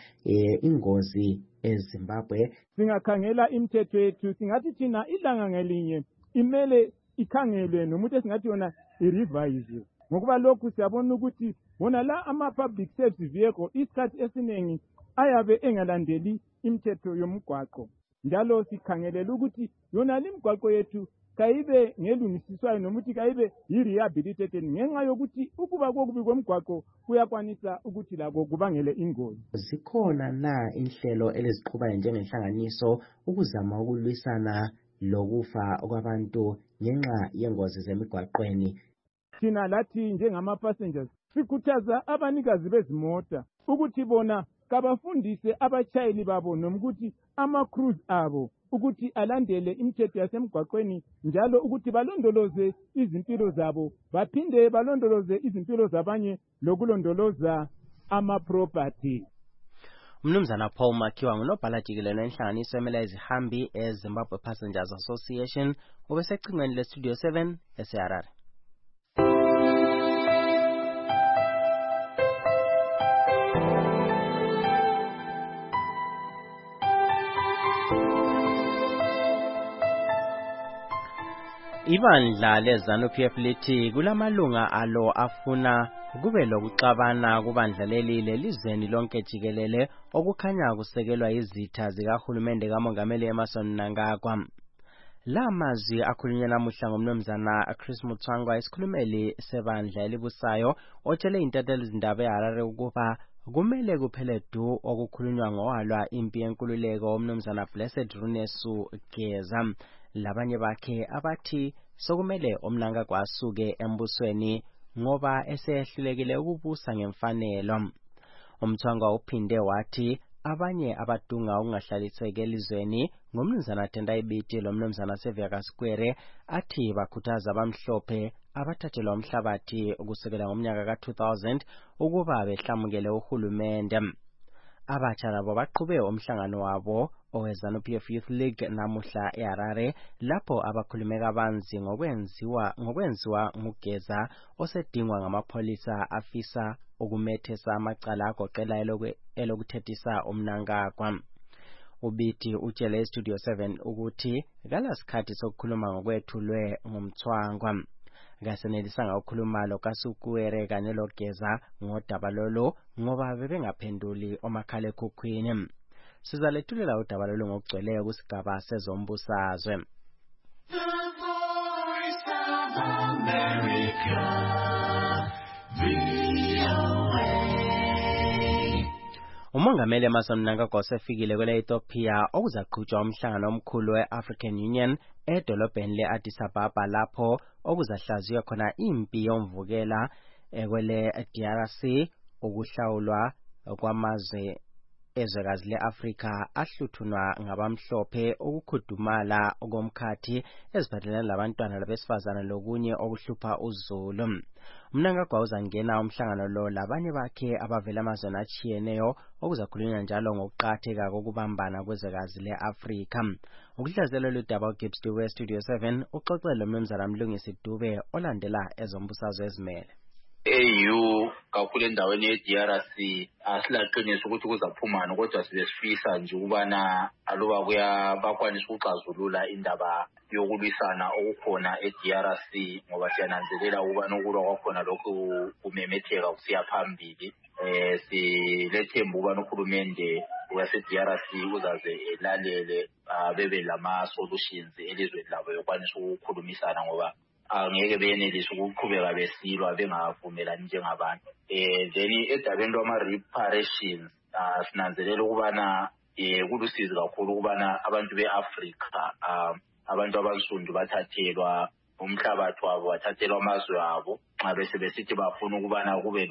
ingozi eZimbabwe? Singakhangela imithetho yethu singathi thina ilanga ngelinye imele ikhangelwe nomuntu esingathi yona i-revise. Ngokuba lokhu siyabona ukuthi wona la ama-public service vehicle isikhathi esiningi ayabe engalandeli imithetho yomgwaqo. Njalo sikhangelela ukuthi yona limgwaqo yethu kayibe ngelungisiswayo noma ukuthi kayibe yi-rehabilitated ngenxa yokuthi ukuba kokubi komgwaqo kuyakwanisa ukuthi lako kubangele ingozi. Zikhona na inhlelo eliziqhubayo njengenhlanganiso ukuzama ukulwisana lokufa kwabantu ngenxa yengozi zemigwaqweni? Thina lathi njengama-passengers sikhuthaza abanikazi bezimota ukuthi bona kabafundise abatshayeli babo noma ukuthi ama-cruise abo ukuthi alandele imithetho yasemgwaqweni njalo ukuthi balondoloze izimpilo zabo baphinde balondoloze izimpilo zabanye lokulondoloza ama-property. Mnumzana Paul Makhiwa ngunobhala jikelele wenhlanganiso emele izihambi eZimbabwe Passengers Association ubesecingweni leStudio 7 eseHarare. Ibandla leZANU-PF lithi kulamalunga alo afuna kube lokuxabana kubandla leli lelizweni lonke jikelele okukhanya kusekelwa izitha zikahulumende kaMongameli Emmerson Mnangagwa. La mazwi akhulunywe namuhla ngomnumzana Chris Mutsvangwa isikhulumeli sebandla elibusayo otshele intatheli izindaba eHarare ukuba kumele kuphele du okukhulunywa ngowalwa impi yenkululeko umnumzana Blessed Runesu Geza. Labanye bakhe abathi sokumele uMnangagwa asuke embusweni ngoba esehlulekile ukubusa ngemfanelo. Umthwangwa uphinde wathi abanye abadunga ukungahlaliseki elizweni ngomnumzana Tendai Biti lomnumzana Sevia Square athi bakhuthaza abamhlophe abathathelwa umhlabathi ukusekela ngomnyaka ka-2000 ukuba behlamukele uhulumende. Abatsha nabo baqhube umhlangano wabo oweZANU-PF Youth League namuhla eHarare lapho abakhulume kabanzi ngokwenziwa ngugeza osedingwa ngamapholisa afisa ukumethesa amacala agoqela elokuthethisa uMnangagwa. Ubithi utshele iStudio 7 ukuthi kalasikhathi sokukhuluma ngokwethulwe ngumthwangwa. Kasenelisanga ukukhuluma loKasukuwere kanye loGeza ngodaba lolo ngoba bebengaphenduli omakhalekhukhwini. Sizalethulela udaba lolo ngokugcweleyo kusigaba sezombusazwe. Umongameli Emmerson Mnangagwa usefikile kwele-Ethiopia okuzaqhutshwa umhlangano omkhulu we-African Union edolobheni le-Addis Ababa lapho okuzahlaziywa khona impi yomvukela kwele-DRC ukuhlawulwa kwamazwe ezwekazi le-Afrika ahluthunwa ngabamhlophe ukukhudumala komkhathi eziphathelene labantwana labesifazana lokunye okuhlupha uzulu. Mnangagwa uzangena umhlangano lo labanye bakhe abavela amazweni atshiyeneyo okuzakhulunywa njalo ngokuqakatheka kokubambana kwezwekazi le-Afrika. Ukuhlaziyela ludaba uGibbs Dube Studio 7 uxoxele umnumzana Mlungisi Dube olandela ezombusazwe ezimele. AU kakhulu endaweni ye-DRC asilaqinisa ukuthi kuzaphumana kodwa sibesifisa nje ukubana aluba bakwanisa ukuxazulula indaba yokulwisana okukhona e-DRC ngoba siyananzelela ukubana ukulwa kwakhona lokhu kumemetheka kusiya phambili. Silethemba ukubana uhulumende wase-DRC uzaze elalele bebe lama-solutions elizweni labo yokwanisa ukukhulumisana ngoba angeke benelise ukuqhubeka besilwa bengavumelani njengabantu. Then edabeni lwama-reparations sinanzelela ukubana kulusizi kakhulu ukubana abantu be-Afrika abantu abansundu bathathelwa umhlabathi wabo bathathelwa amazwe abo nxa bese besithi bafuna ukubana kube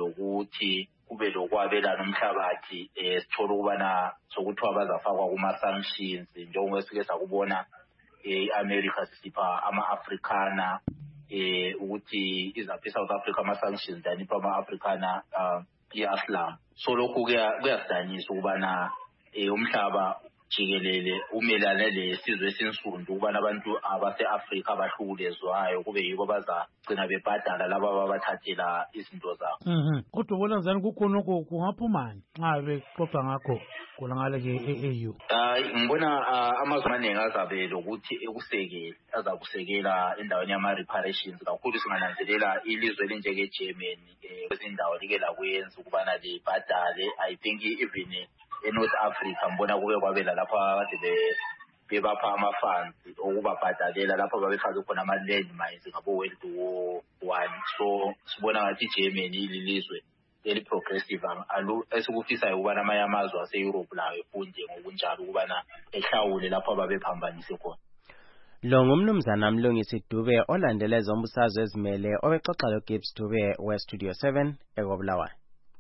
lokwabelana umhlabathi sithola ukubana sokuthiwa bazafakwa kuma-sanctions njengoba sike sakubona i-America sisipha ama-Afrikaner ukuthi izaphi i-South Africa ama-sanctions danipha ama-Afrikaner i-Islam. So lokhu kuyasidanisa ukubana umhlaba jikelele umelane lesizwe esinsundu ukubana abantu abase-Afrika abahlukulezwayo kube yibo bazagcina bebhadala laba ababathathela izinto zabo. Kodwa ubona njani kukhona kungaphumani nxa bexoxa ngakho ngale ke e-AU? Ngibona amazwe amaningi azabe lokuthi azakusekela endaweni yama-reparations kakhulu singananzelela ilizwe elinjenge-Germany kwezindawo like lakuyenza ukubana libhadale. I think even eNorth Africa ngibona kuke kwabela lapha kade bebapha ama-funds okubabhadalela lapho babefake khona ama-landmines ngabo-World War I. So sibona ngathi iGermany ililizwe eli-progressive esikufisayo ukubana amanye amazwe ase-Europe layo efunde ngokunjalo ukubana ehlawule lapho ababephambanise khona. Lo ngumnumzana Mlungisi Dube olandela ezombusazwe ezimele obexoxa loGibbs Dube we-Studio 7 eKobulawayo.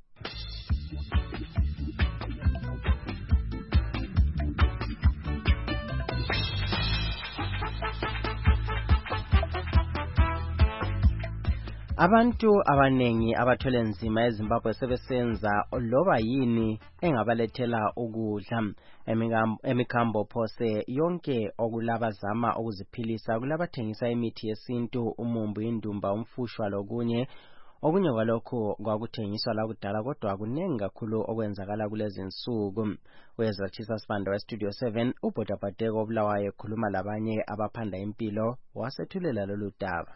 Abantu abanengi abathwele nzima eZimbabwe sebesenza loba yini engabalethela ukudla emikhambo phose yonke okulabazama ukuziphilisa kulabathengisa imithi yesintu umumbu indumba umfushwa lokunye kwalokho kwakuthengiswa la kudala kodwa kunengi kakhulu okwenzakala kulezi insuku. Wezatshisa Sibanda we-Studio 7 uBhodabhadeko Obulawayo ekhuluma labanye abaphanda impilo wasethulela lolu daba.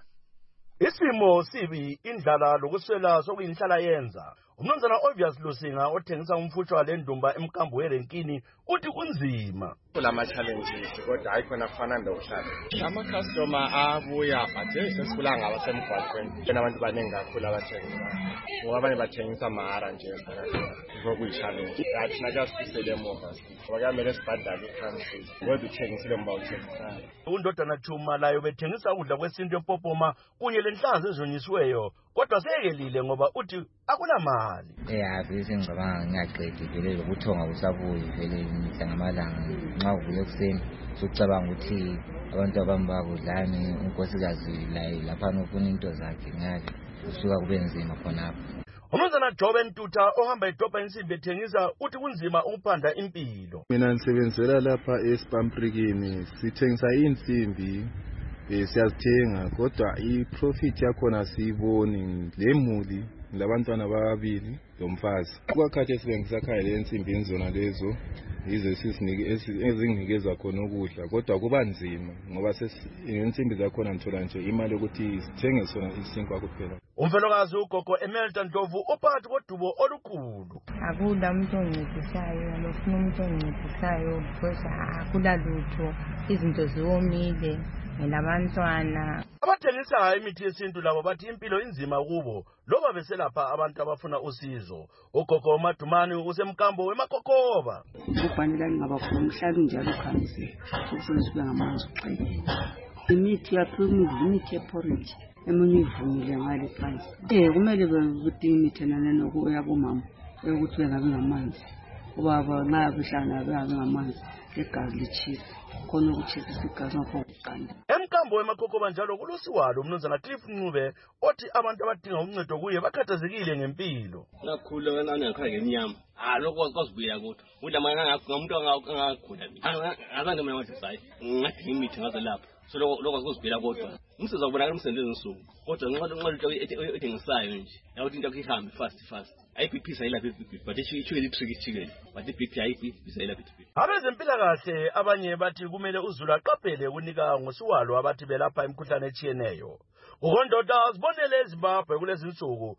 Isimo sibi indlala lokuswela sokuyinhlala yenza. Umnumzana Obvious Lusinga othengisa umfushwa lendumba emkambo werenkini uthi kunzima. Kulama challenges kodwa ayikhona kufana ndokuhlala. Ama customer abuya bathe sesikulanga abasemgwaqweni. Abantu baningi kakhulu abathengisa. Ngoba abanye bathengisa mahara nje ngokuyi-challenge. Thina kuyasifisela emuva. Ngoba kuyamele sibhadale i-council. Kodwa uthengisile mba uthengisayo. Undodana Thuma layo bethengisa ukudla kwesintu ePopoma kunye lenhlanzi ezonyisiweyo. Kodwa sekelile ngoba uthi akunamali. Vele ngicabanga ngiyaqeda vele lokuthonga kusabuyi vele ngidla ngamalanga nxa uvuke ekuseni sokucabanga ukuthi abantu abami bakudlani unkosikazi lapha ufuna into zakhe ngale usuka kube nzima khonapho. Umnumzana Jobe Ntuta ohamba edobha insimbi ethengisa uthi kunzima ukuphanda impilo. Mina nisebenzela lapha eSpamprikini sithengisa insimbi siyazithenga kodwa i-profit yakhona siyiboni lemuli labantwana babili lomfazi. Kwakhathi esibengisakhaya le nsimbi zona lezo yize ezinginikeza khona ukudla kodwa kuba nzima ngoba insimbi zakhona ngithola nje imali ukuthi sithenge sona isinkwa kuphela. Umfelokazi ugogo Emelton Ndlovu uphakathi kodubo olukhulu. Akula umuntu ongcedisayo nofuna umuntu ongcedisayo because akula lutho izinto ziwomile ngelabantwana. Abathengisa imithi yesintu labo bathi impilo inzima kubo loba beselapha abantu abafuna usizo. Ugogo Madumani usemkambo weMakokoba. Kufanele ngaba khona umhlaba njalo khamisi ukusebenzisa ngamanzi uxeke. Imithi imithi yeporridge emunye ivumile ngale phansi. Kumele ukuthi imithi nana nokuya bomama ukuthi bengabe ngamanzi. Ubaba nxa behlana bengabe ngamanzi legazi lichisa. Khona ukuchisa igazi ngakho ukuqanda. Emkambo weMakokoba njalo kulosiwalo umnumzana Cliff Ncube othi abantu abadinga uncedo kuye bakhathazekile ngempilo. Nakhulu wena ngikhaya ngenyama. Lokho kwasibuya kodwa. Udla umuntu angagula. Azange mina ngathi sayi. Ngathi imithi ngaze lapha. So lokho kusibhela kodwa. Umsebenzi ubonakala umsebenzi ensuku. Kodwa nxa ethengisayo nje. Yawuthi into ihambe fast. IPP sayilapha iPP but ishwele tricky but iPP IPP sayilapha iPP. Abezempilakahle abanye bathi kumele uZulu aqaphele ukunika ngosiwalo abathi belapha imikhuhlane etshiyeneyo. Ukondoda sibonele eZimbabwe kulezi insuku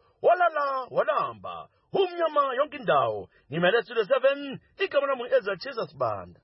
walamba umnyama yonke indawo. Ngimele Studio 7 igama lami Ezatshisa Sibanda.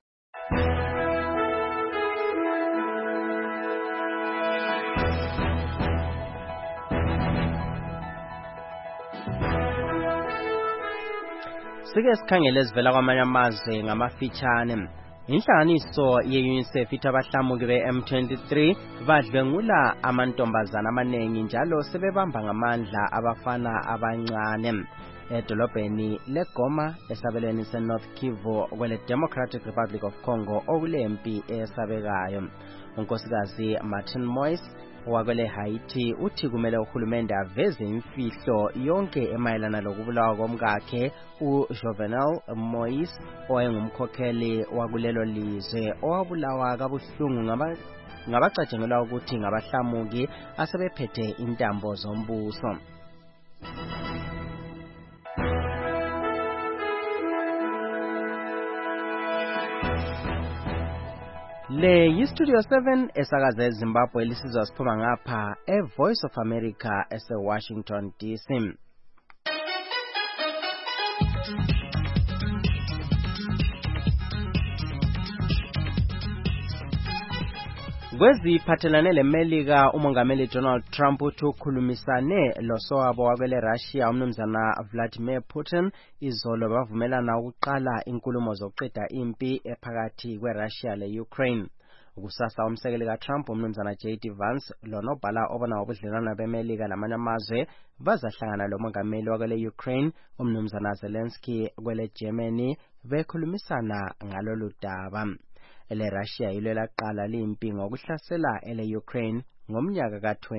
Sike sikhangele ezivela kwamanye amazwe ngamafitshane. Inhlanganiso ye-UNICEF ithi abahlamuki be-M23 badlwengula amantombazana amaningi njalo sebebamba ngamandla abafana abancane. Edolobheni leGoma esabelweni seNorth Kivu kwele Democratic Republic of Congo okulempi esabekayo. Unkosikazi Martin Moise wakwele Haiti uthi kumele uhulumende aveze imfihlo yonke emayelana lokubulawa komkakhe uJovenel Moise owayengumkhokheli wakulelo lizwe owabulawa kabuhlungu ngabacatshangelwa ukuthi ngabahlamuki asebephethe intambo zombuso. Le yi-Studio 7 esakaza eZimbabwe lisizwa siphuma ngapha eVoice of America ese-Washington DC. Kweziphathelane leMelika umongameli Donald Trump uthi ukhulumisane losowabo wakwele Russia umnumzana Vladimir Putin izolo bavumelana ukuqala inkulumo zokuqeda impi ephakathi kweRussia leUkraine. Ukusasa umsekeli kaTrump umnumzana JD Vance lonobhala obona ubudlelwano beMelika namanye amazwe bazahlangana lomongameli wakwele Ukraine umnumzana Zelensky kwele Germany bekhulumisana ngalolu daba. Ele Russia yilo laqala limpi ngokuhlasela ele Ukraine ngomnyaka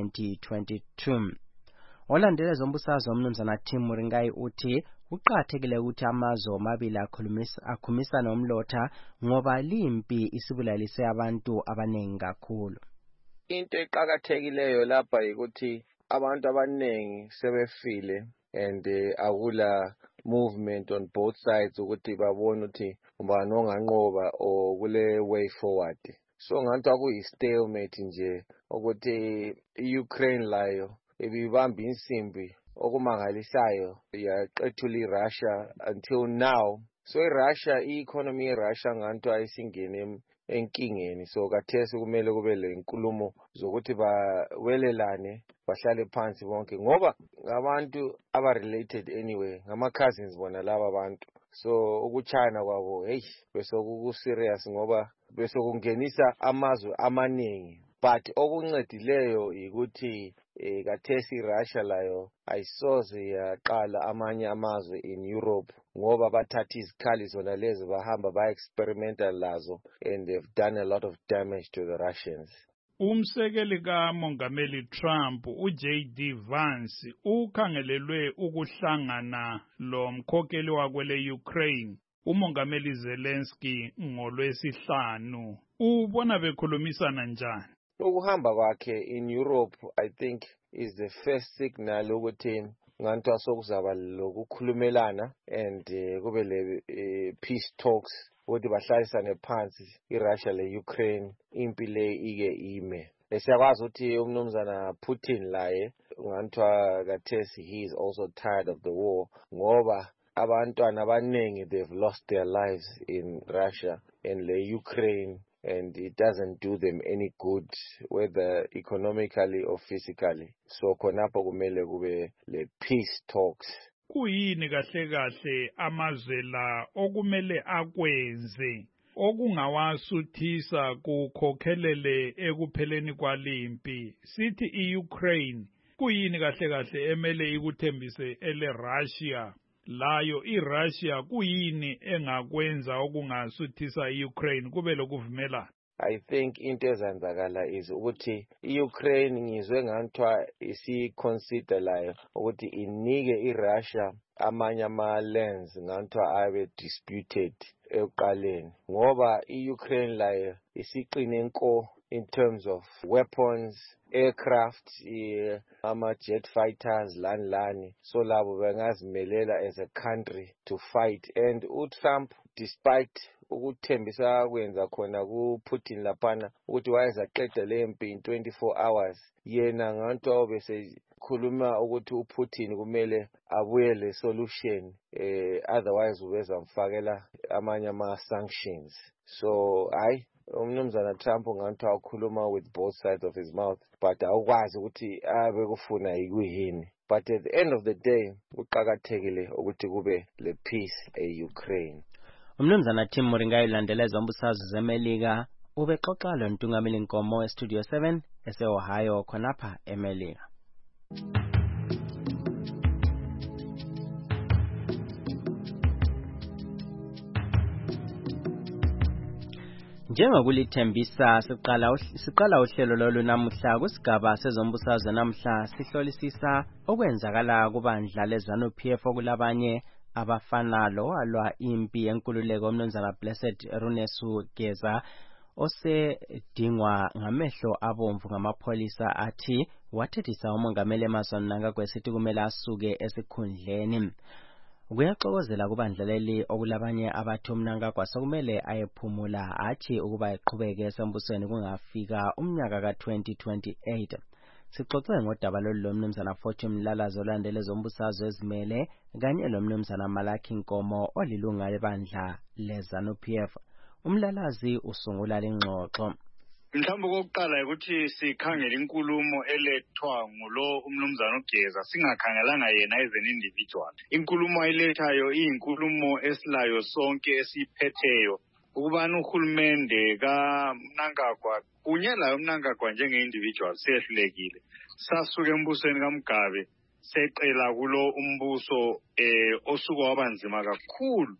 ka-2022. Olandele zombusazwe umnumzana Tim Muringai uthi uqathekile ukuthi amazwe omabili akhumisana umlotha ngoba limpi isibulalise abantu abanengi kakhulu. Into eqhakathekileyo lapha ukuthi abantu abanengi sebefile and akula movement on both sides ukuthi babone ukuthi ubani onganqoba or kule way forward. So nganto akuyi stalemate nje ukuthi iUkraine layo ibibamba insimbi okumangalisayo yaqethula iRussia until now. So iRussia economy yeRussia nganto ayisingene enkingeni, so kathesi kumele kube le nkulumo zokuthi bawelelane bahlale phansi bonke ngoba ngabantu aba-related anyway, ngama-cousins bona laba abantu. So ukuchina kwabo bese kuku-serious ngoba bese kungenisa amazwe amaningi, but okuncedileyo ukuthi kathesi iRussia layo ayisoze yaqala amanye amazwe in Europe ngoba bathatha izikhali zona lezi bahamba ba-experimenta lazo and they've done a lot of damage to the Russians. Umsekeli kamongameli Trump uJD Vance ukhangelelwe ukuhlangana lo mkhokheli wakwele Ukraine umongameli Zelensky ngolwesihlanu. Ubona bekhulumisana njani? Ukuhamba kwakhe in Europe I think is the first signal ukuthi nganto asokuzaba lokukhulumelana and kube le peace talks ukuthi bahlalisane phansi iRussia leUkraine impi le ike ime. Siyakwazi ukuthi umnumzana Putin laye ngantwa kathesi he is also tired of the war ngoba abantwana abaningi they've lost their lives in Russia and leUkraine, and it doesn't do them any good whether economically or physically. So khonapho kumele kube le peace talks. Kuyini kahle kahle amazwe la okumele akwenze okungawasuthisa kukhokhelele ekupheleni kwalimpi? Sithi iUkraine kuyini kahle kahle emele ikuthembise ele Russia layo iRussia kuyini engakwenza okungasuthisa iUkraine kube lokuvumelana? I think into ezenzakala is ukuthi iUkraine ngizwe ngantwa isi-consider layo ukuthi inike iRussia amanye ama-lands ngantwa abe disputed ekuqaleni ngoba iUkraine layo isiqine nko in terms of weapons, aircraft, jet fighters, lani. So labo bengazimelela as a country to fight. And uTrump, despite ukuthembisa kwenza khona kuPutin laphana ukuthi wayezaqeda le mpi in 24 hours, yena nganto bese khuluma ukuthi uPutin kumele abuye le solution, otherwise ubezamfakela amanye ama-sanctions. So umnumzana Trump nganto akhuluma with both sides of his mouth, but awukwazi ukuthi abe kufuna yikuyini. But at the end of the day kuqhakathekile ukuthi kube le peace eUkraine. Umnumzana Tim Muringai ulandeleza umbusazwe zeMelika ubexoxa lo ntungameli Nkomo eStudio 7 ese-Ohio khonapha eMelika. Njengokulithembisa siqala uhlelo lolu namuhla kusigaba sezombusazwe namhla sihlolisisa okwenzakala kubandla leZANU-PF okulabanye abafana lo alwa impi yenkululeko umnumzana Blessed Runesu Geza osedingwa ngamehlo abomvu ngamapholisa athi wathethisa umongameli Emmerson Mnangagwa esithi kumele asuke esikhundleni. Kuyaxokozela kubandla leli okulabanye abathi uMnangagwa sokumele ayephumula athi ukuba eqhubeke esembusweni kungafika umnyaka ka-2028. Sixoxe ngodaba lolu lomnumzana Fortune Mlalazi olandele zombusazwe ezimele kanye lomnumzana Malaki Nkomo olilunga lebandla leZANU-PF. Umlalazi usungula lengxoxo. Mhlawumbe kokuqala ukuthi sikhangele inkulumo elethwa ngulo umnumzana uGeza singakhangelanga yena as an individual. Inkulumo ayilethayo iyinkulumo esilayo sonke esiphetheyo ukubana uhulumende kaMnangagwa kunye layo uMnangagwa njenge-individual sehlulekile. Sasuke embusweni kaMgabe seqela kulo umbuso osuka wabanzima kakhulu.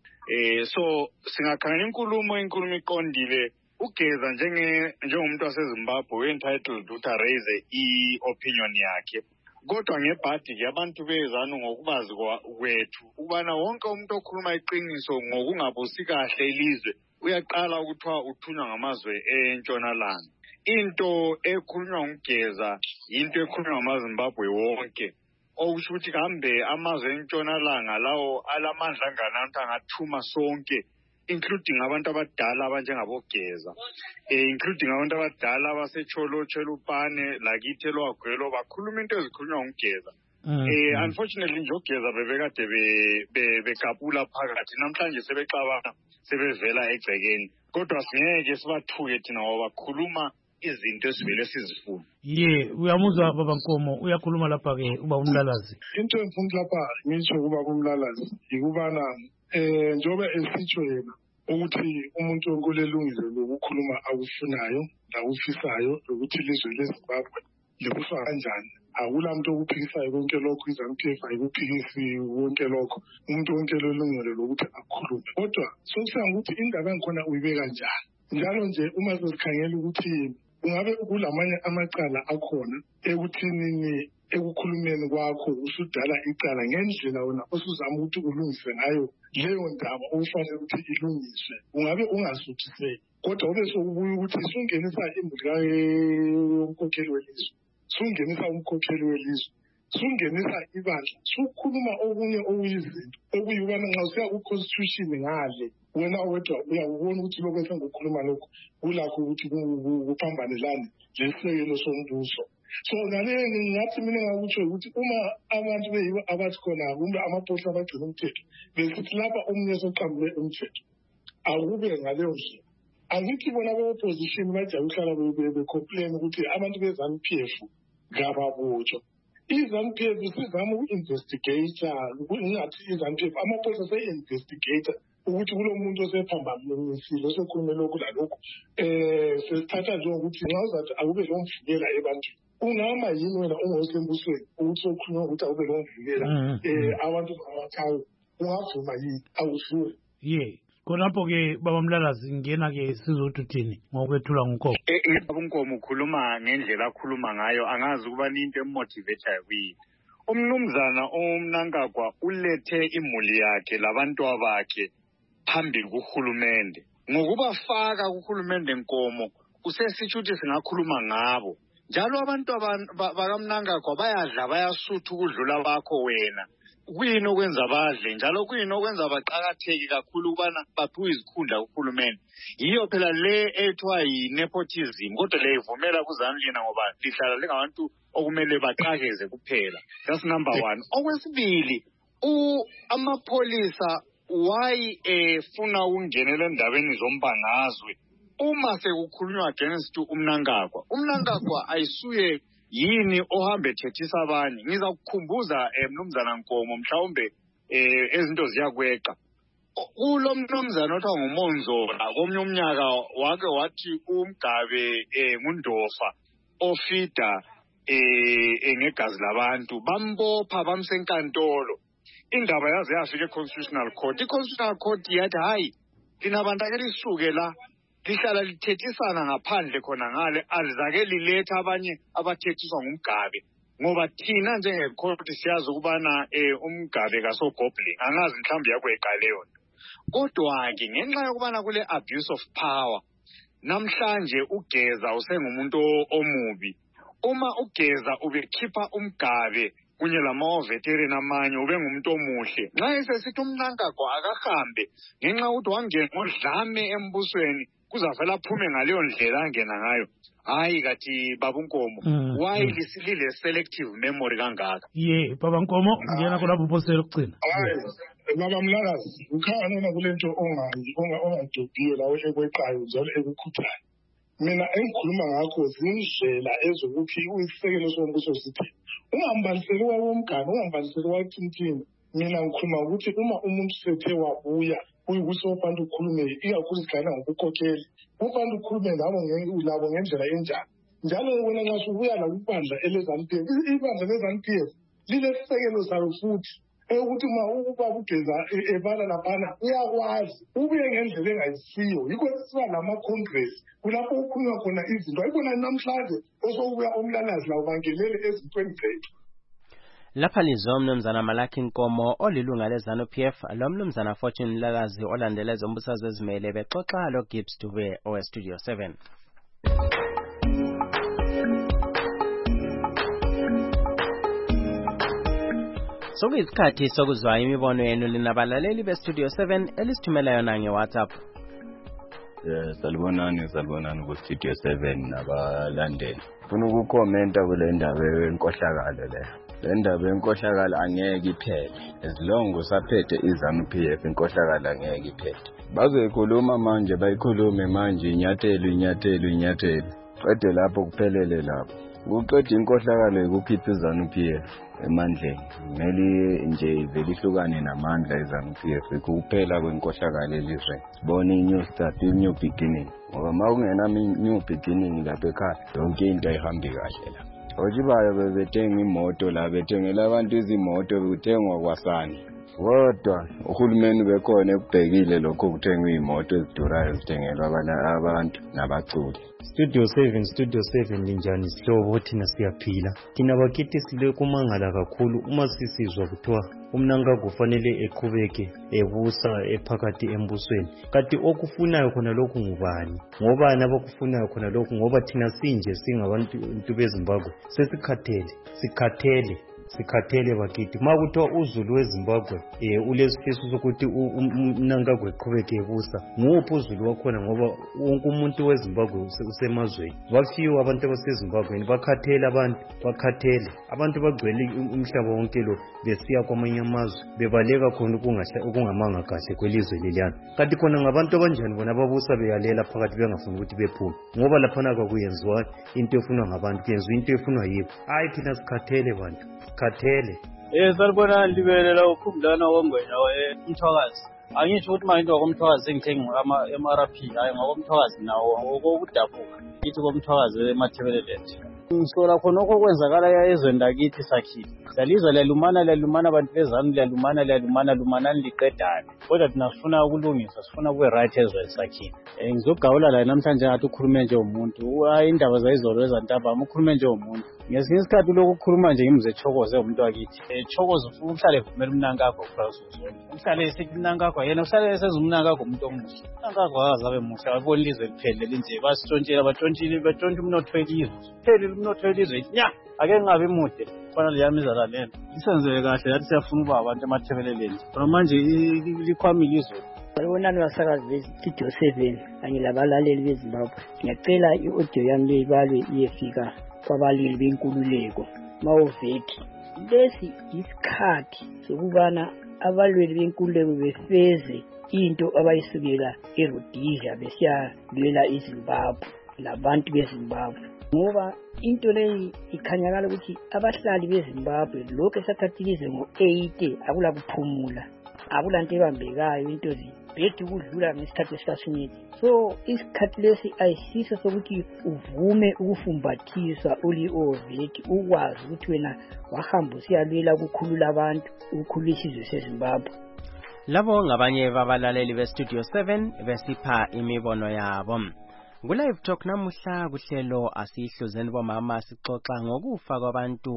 So singakhangela inkulumo iqondile uGeza njengomuntu waseZimbabwe entitled ukuthi raise i-opinion yakhe. Kodwa ngebhadi ke abantu bezana ngokubazi kwethu ukubana wonke umuntu okhuluma iqiniso ngokungabusi kahle ilizwe uyaqala ukuthiwa uthunywa ngamazwe entshonalanga. Into ekhulunywa nguGeza into ekhulunywa ngamaZimbabwe wonke. Okusho ukuthi kambe amazwe entshonalanga lawo alamandla angananto angathuma sonke, including abantu abadala abanjengaboGeza, including abantu abadala abasetsholo Chelupane lakithi elwagwelo bakhuluma into ezikhulunywa nguGeza. Unfortunately nje uGeza bebekade bekapula phakathi, namhlanje sebexabana sebevela egcekeni. Kodwa singeke sibathuke thina ngoba bakhuluma izinto esivele sizifuna. Uyamuzwa baba Nkomo uyakhuluma lapha ke uba umlalazi. Into engifuna lapha ngisho kuba umlalazi ikubana njobe esitsho yena ukuthi umuntu onkulu elungile lokukhuluma akufunayo nakufisayo ukuthi ilizwe leZimbabwe libusa kanjani. Akula muntu okuphikisayo konke lokho iZANU-PF ayikuphikisi konke lokho. Umuntu wonke elungile lokuthi akhulume. Kodwa sokusenga ukuthi indaba engikhona uyibeka njani. Njalo nje uma sikhangela ukuthi ungabe kulamanye amacala akhona ekuthini ekukhulumeni kwakho usudala icala ngendlela wena osuzama ukuthi ulungise ngayo leyo ndaba ofanele ukuthi ilungiswe. Ungabe ungasuthiseki kodwa ube sokubuya ukuthi sungenisa imbuzi yomkhokheli welizwe, sungenisa umkhokheli welizwe, sungenisa ibandla, sukhuluma okunye okuyizinto okuyibana nxa usiya ku-constitution ngale wena wedwa uyakubona ukuthi lokho esengukhuluma lokho kulakho ukuthi kuphambane lesisekelo sombuso. So ngale ngingathi mina ngakutsho ukuthi uma abantu beyibo abathi khona kumbe amaphoyisa abagcina umthetho besithi lapha omunye soqambule umthetho akube ngaleyo ndlela. Angithi bona be-opposition bajabuhlala becomplain ukuthi abantu beZANU-PF ngababotshwa. iZANU-PF sizama uku-investigate ngingathi iZANU-PF amaphoyisa se-investigate ukuthi kulo muntu osephambanisile osekhulume lokhu lalokhu sesithatha njengokuthi nxa uzathi akube lomvikela ebantwini ungama yini wena ungosembusweni ukuthi sokhulunywa ukuthi akube lomvikela abantu abathayo ungavuma yini awusuke. Khonapho-ke baba Mlalazi ngena-ke sizothi uthini ngokwethula nguNkomo. uNkomo ukhuluma ngendlela akhuluma ngayo angazi ukuba into emotivateayo kuyini. Umnumzana uMnangagwa ulethe imuli yakhe labantwana bakhe phambili kuhulumende. Ngokubafaka kuhulumende Nkomo usesitsho ukuthi singakhuluma ngabo. Njalo abantu bakaMnangagwa bayadla bayasutha ukudlula bakho wena. Kuyini okwenza badle njalo kuyini okwenza baqhakatheke kakhulu ukubana baphiwe izikhundla kuhulumende. Yiyo phela le ethiwa yi-nepotism kodwa le ivumela kuZANU lena ngoba lihlala lingabantu okumele baqhakeze kuphela. That's number one. Okwesibili amapholisa why efuna ukungenela endabeni zombangazwe uma sekukhulunywa against uMnangagwa. uMnangagwa ayisuye yini ohambe ethethisa abanye. Ngiza kukhumbuza mnumzana Nkomo mhlawumbe ezinto ziyakweqa. Kulo mnumzana othiwa nguMonzola komnye umnyaka wake wathi uMgabe nguNdofa ofida ngegazi labantu bambopha bamsenkantolo. Indaba yaze yafika eConstitutional Court. iConstitutional Court yathi hayi linabantu ake lisuke la lihlala lithethisana ngaphandle khona ngale alizake liletha abanye abathethiswa nguMgabe ngoba thina njengecourt siyazi ukubana uMgabe kasogoblin angazi mhlawumbe yakweqa leyo nto. Kodwa-ke ngenxa yokubana kule abuse of power namhlanje uGeza usengumuntu omubi. Uma uGeza ubekhipha uMgabe kunye lama-veteran amanye ube ngumuntu omuhle nxa esesithi uMnangagwa akahambe ngenxa ukuthi wangena ngodlame embusweni kuzavela aphume ngaleyo ndlela angena ngayo. Hayi kathi baba Nkomo why lile selective memory kangaka. Baba Nkomo ngena khonapho uphosela ukugcina. Baba Mlalazi ukhangana kulento ongajobhiyo lawo ekweqayo njalo ekukhuthayo. mina engikhuluma ngakho zindlela ezokuthi isisekelo sombuso sithi ungambaliseli wawomgane ungambaliseli wacintini. Mina ngikhuluma ukuthi uma umuntu sethe wabuya kuyikuthi ufanele ukhulume ikakhulu isigana ngokukhokheli ufanele ukhulume labo ngendlela enjani. Njalo wena nxa usubuya la kubandla eleZANU-PF ibandla leZANU-PF lilesisekelo sayo futhi ukuthi uma ukuba ugeza ebala laphana uyakwazi ubuye ngendlela engayisiyo. Yikho sisiba lama-congress kulapho kukhulunywa khona izinto ayibona namhlanje osokubuya omlalazi lawo bangenele ezintweni zethu. Lapha lizwa umnumzana Malaki Nkomo olilunga leZANU-PF lo mnumzana Fortune Mlalazi olandela ezombusazwe ezimele bexoxa lo Gibbs Dube oweStudio 7. Sokuyisikhathi sokuzwa imibono yenu linabalaleli beStudio 7 elisithumela yona ngeWhatsApp. Salibonani kuStudio 7 nabalandeli. Funa ukukhomenta kule ndaba yenkohlakalo le. Le ndaba yenkohlakalo angeke iphele. As long usaphethe iZANU-PF inkohlakalo angeke iphele. Bazoyikhuluma manje bayikhulume manje inyathelo. Qede lapho kuphelele lapho. Ukuqeda inkohlakalo ukukhipha iZANU-PF emandleni. Kumele nje ivele ihlukane namandla iZANU-PF ukuphela kwenkohlakalo elizweni. Sibone i-new start, i-new beginning. Ngoba uma kungena new beginning lapha ekhaya yonke into ayihambi kahle la. Ojibayo bebethenga imoto la bethengela abantu izimoto bekuthengwa kwasani. Kodwa uhulumeni bekhona ekubhekile lokho kuthenga imoto ezidurayo zithengelwa abantu nabaculi. Studio 7 linjani sihlobo thina siyaphila. Thina bakithi sile kumangala kakhulu uma sisizwa kuthiwa umnanga kufanele eqhubeke ebusa ephakathi embusweni. Kanti okufunayo khona lokhu ngubani? Ngobani abakufunayo khona lokhu ngoba thina sinje singabantu beZimbabwe sikhathele bakithi. Makuthiwa uZulu weZimbabwe ulesifiso sokuthi umnanga kweqhubeke ebusa. Nguphi uZulu wakhona ngoba wonke umuntu weZimbabwe usemazweni. Bafiwe abantu abaseZimbabwe bakhathele abantu bagcwele umhlaba wonke lo besiya kwamanye amazwe bebaleka khona ukungamanga kahle kwelizwe leliyana. Kanti khona ngabantu abanjani bona ababusa beyalela phakathi bengafuni ukuthi bephume ngoba laphana kwakuyenziwa into efunwa ngabantu kuyenziwa into efunwa yibo. Hayi thina sikhathele bantu khathele. Salibona libelela ukhumbulana wongwenya umthwakazi. Angisho ukuthi manje into komthwakazi engithenga ama-MRP hayi ngokomthwakazi nawo ngokudabuka ithi komthwakazi emathebelelethu. Ngisola khona okwenzakala ezweni lakithi sakhile. Lalizwa liyalumana abantu beZANU liyalumana liqedane. Kodwa thina sifuna ukulungisa, sifuna kube right ezweni sakhile. Ngizogawula la namhlanje ngathi ukhulume nje umuntu. Hayi indaba zayizolo ezantambama ukhulume nje umuntu. Ngesinye isikhathi lokhu ukukhuluma nje ngimze Chokoze umuntu wakithi. Chokoze ufuna uhlale vumela umnanga wakho phakathi. Uhlale sithi umnanga wakho yena uhlale esenza umnanga wakho umuntu omuhle. Umnanga wakho akazabe muhle abone ilizwe liphele linje basitshontshela batshontshe umnotho welizwe. Phele umnotho welizwe nya ake ngabe mude fana liyamiza la lento. Isenzele kahle yathi siyafuna uba abantu emathebeleleni. Kodwa manje likhwama ilizwe. Salibonani basakazi beStudio 7 kanye labalaleli beZimbabwe. Ngiyacela i-audio yami le ibalwe iyefika kwabalili benkululeko mawuveki. Lesi isikhathi sokubana abalweli benkululeko befeze into abayisukela eRhodesia besiyalwela iZimbabwe labantu beZimbabwe. Ngoba into leyi ikhanyakala ukuthi abahlali beZimbabwe lokho esathathikise ngo-8 akula kuphumula akulanto ebambekayo into zibhedi ukudlula ngesikhathi esikasunyethi. So isikhathi lesi ayisiso sokuthi uvume ukufumbathiswa uli-oveki ukwazi ukuthi wena wahamba usiyalwela ukukhulula abantu ukukhulula isizwe seZimbabwe. Labo ngabanye babalaleli beStudio 7 besipha imibono yabo. Kulive talk namuhla kuhlelo asihluzeni bomama sixoxa ngokufa kwabantu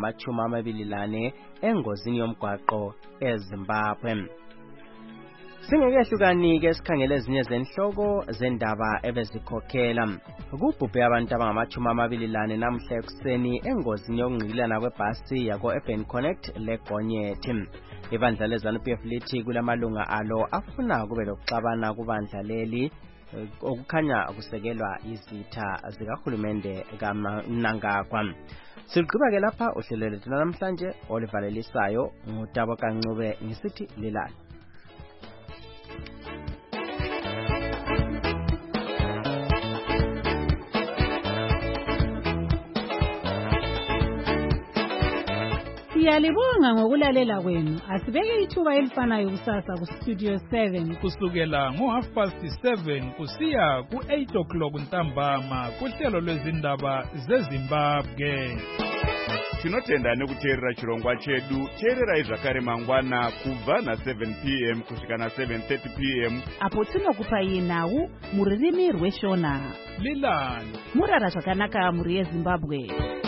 abangama-24 engozini yomgwaqo eZimbabwe. Singekehlukani ke sikhangele ezinye zenhloko zendaba ebezikhokhela. Kubhubhe abantu abangama-24 namuhla ekuseni engozini yokungqilana kwebhasi yako-Urban Connect leGonyeti. Ibandla leZANU-PF lithi kulamalunga alo afuna kube lokuxabana kubandla leli okukhanya kusekelwa izitha zikahulumende kaMnangagwa. Sigqiba ke lapha uhlelo lethu namhlanje olivalelisayo ngutabo kancube ngisithi lilala. Siyalibonga ngokulalela kwenu. Asibeke ithuba elifanayo kusasa ku Studio 7 kusukela ngo7:30 kusiya ku8 ntambama kuhlelo lwezindaba zeZimbabwe. Tinotenda nekuteerera chirongwa chedu. Teererai zvakare mangwana kubva na7 p.m. kusvika na7:30 p.m. apo tinokupai nhau mururimi rweshona. Lilani murara zvakanaka muri yeZimbabwe.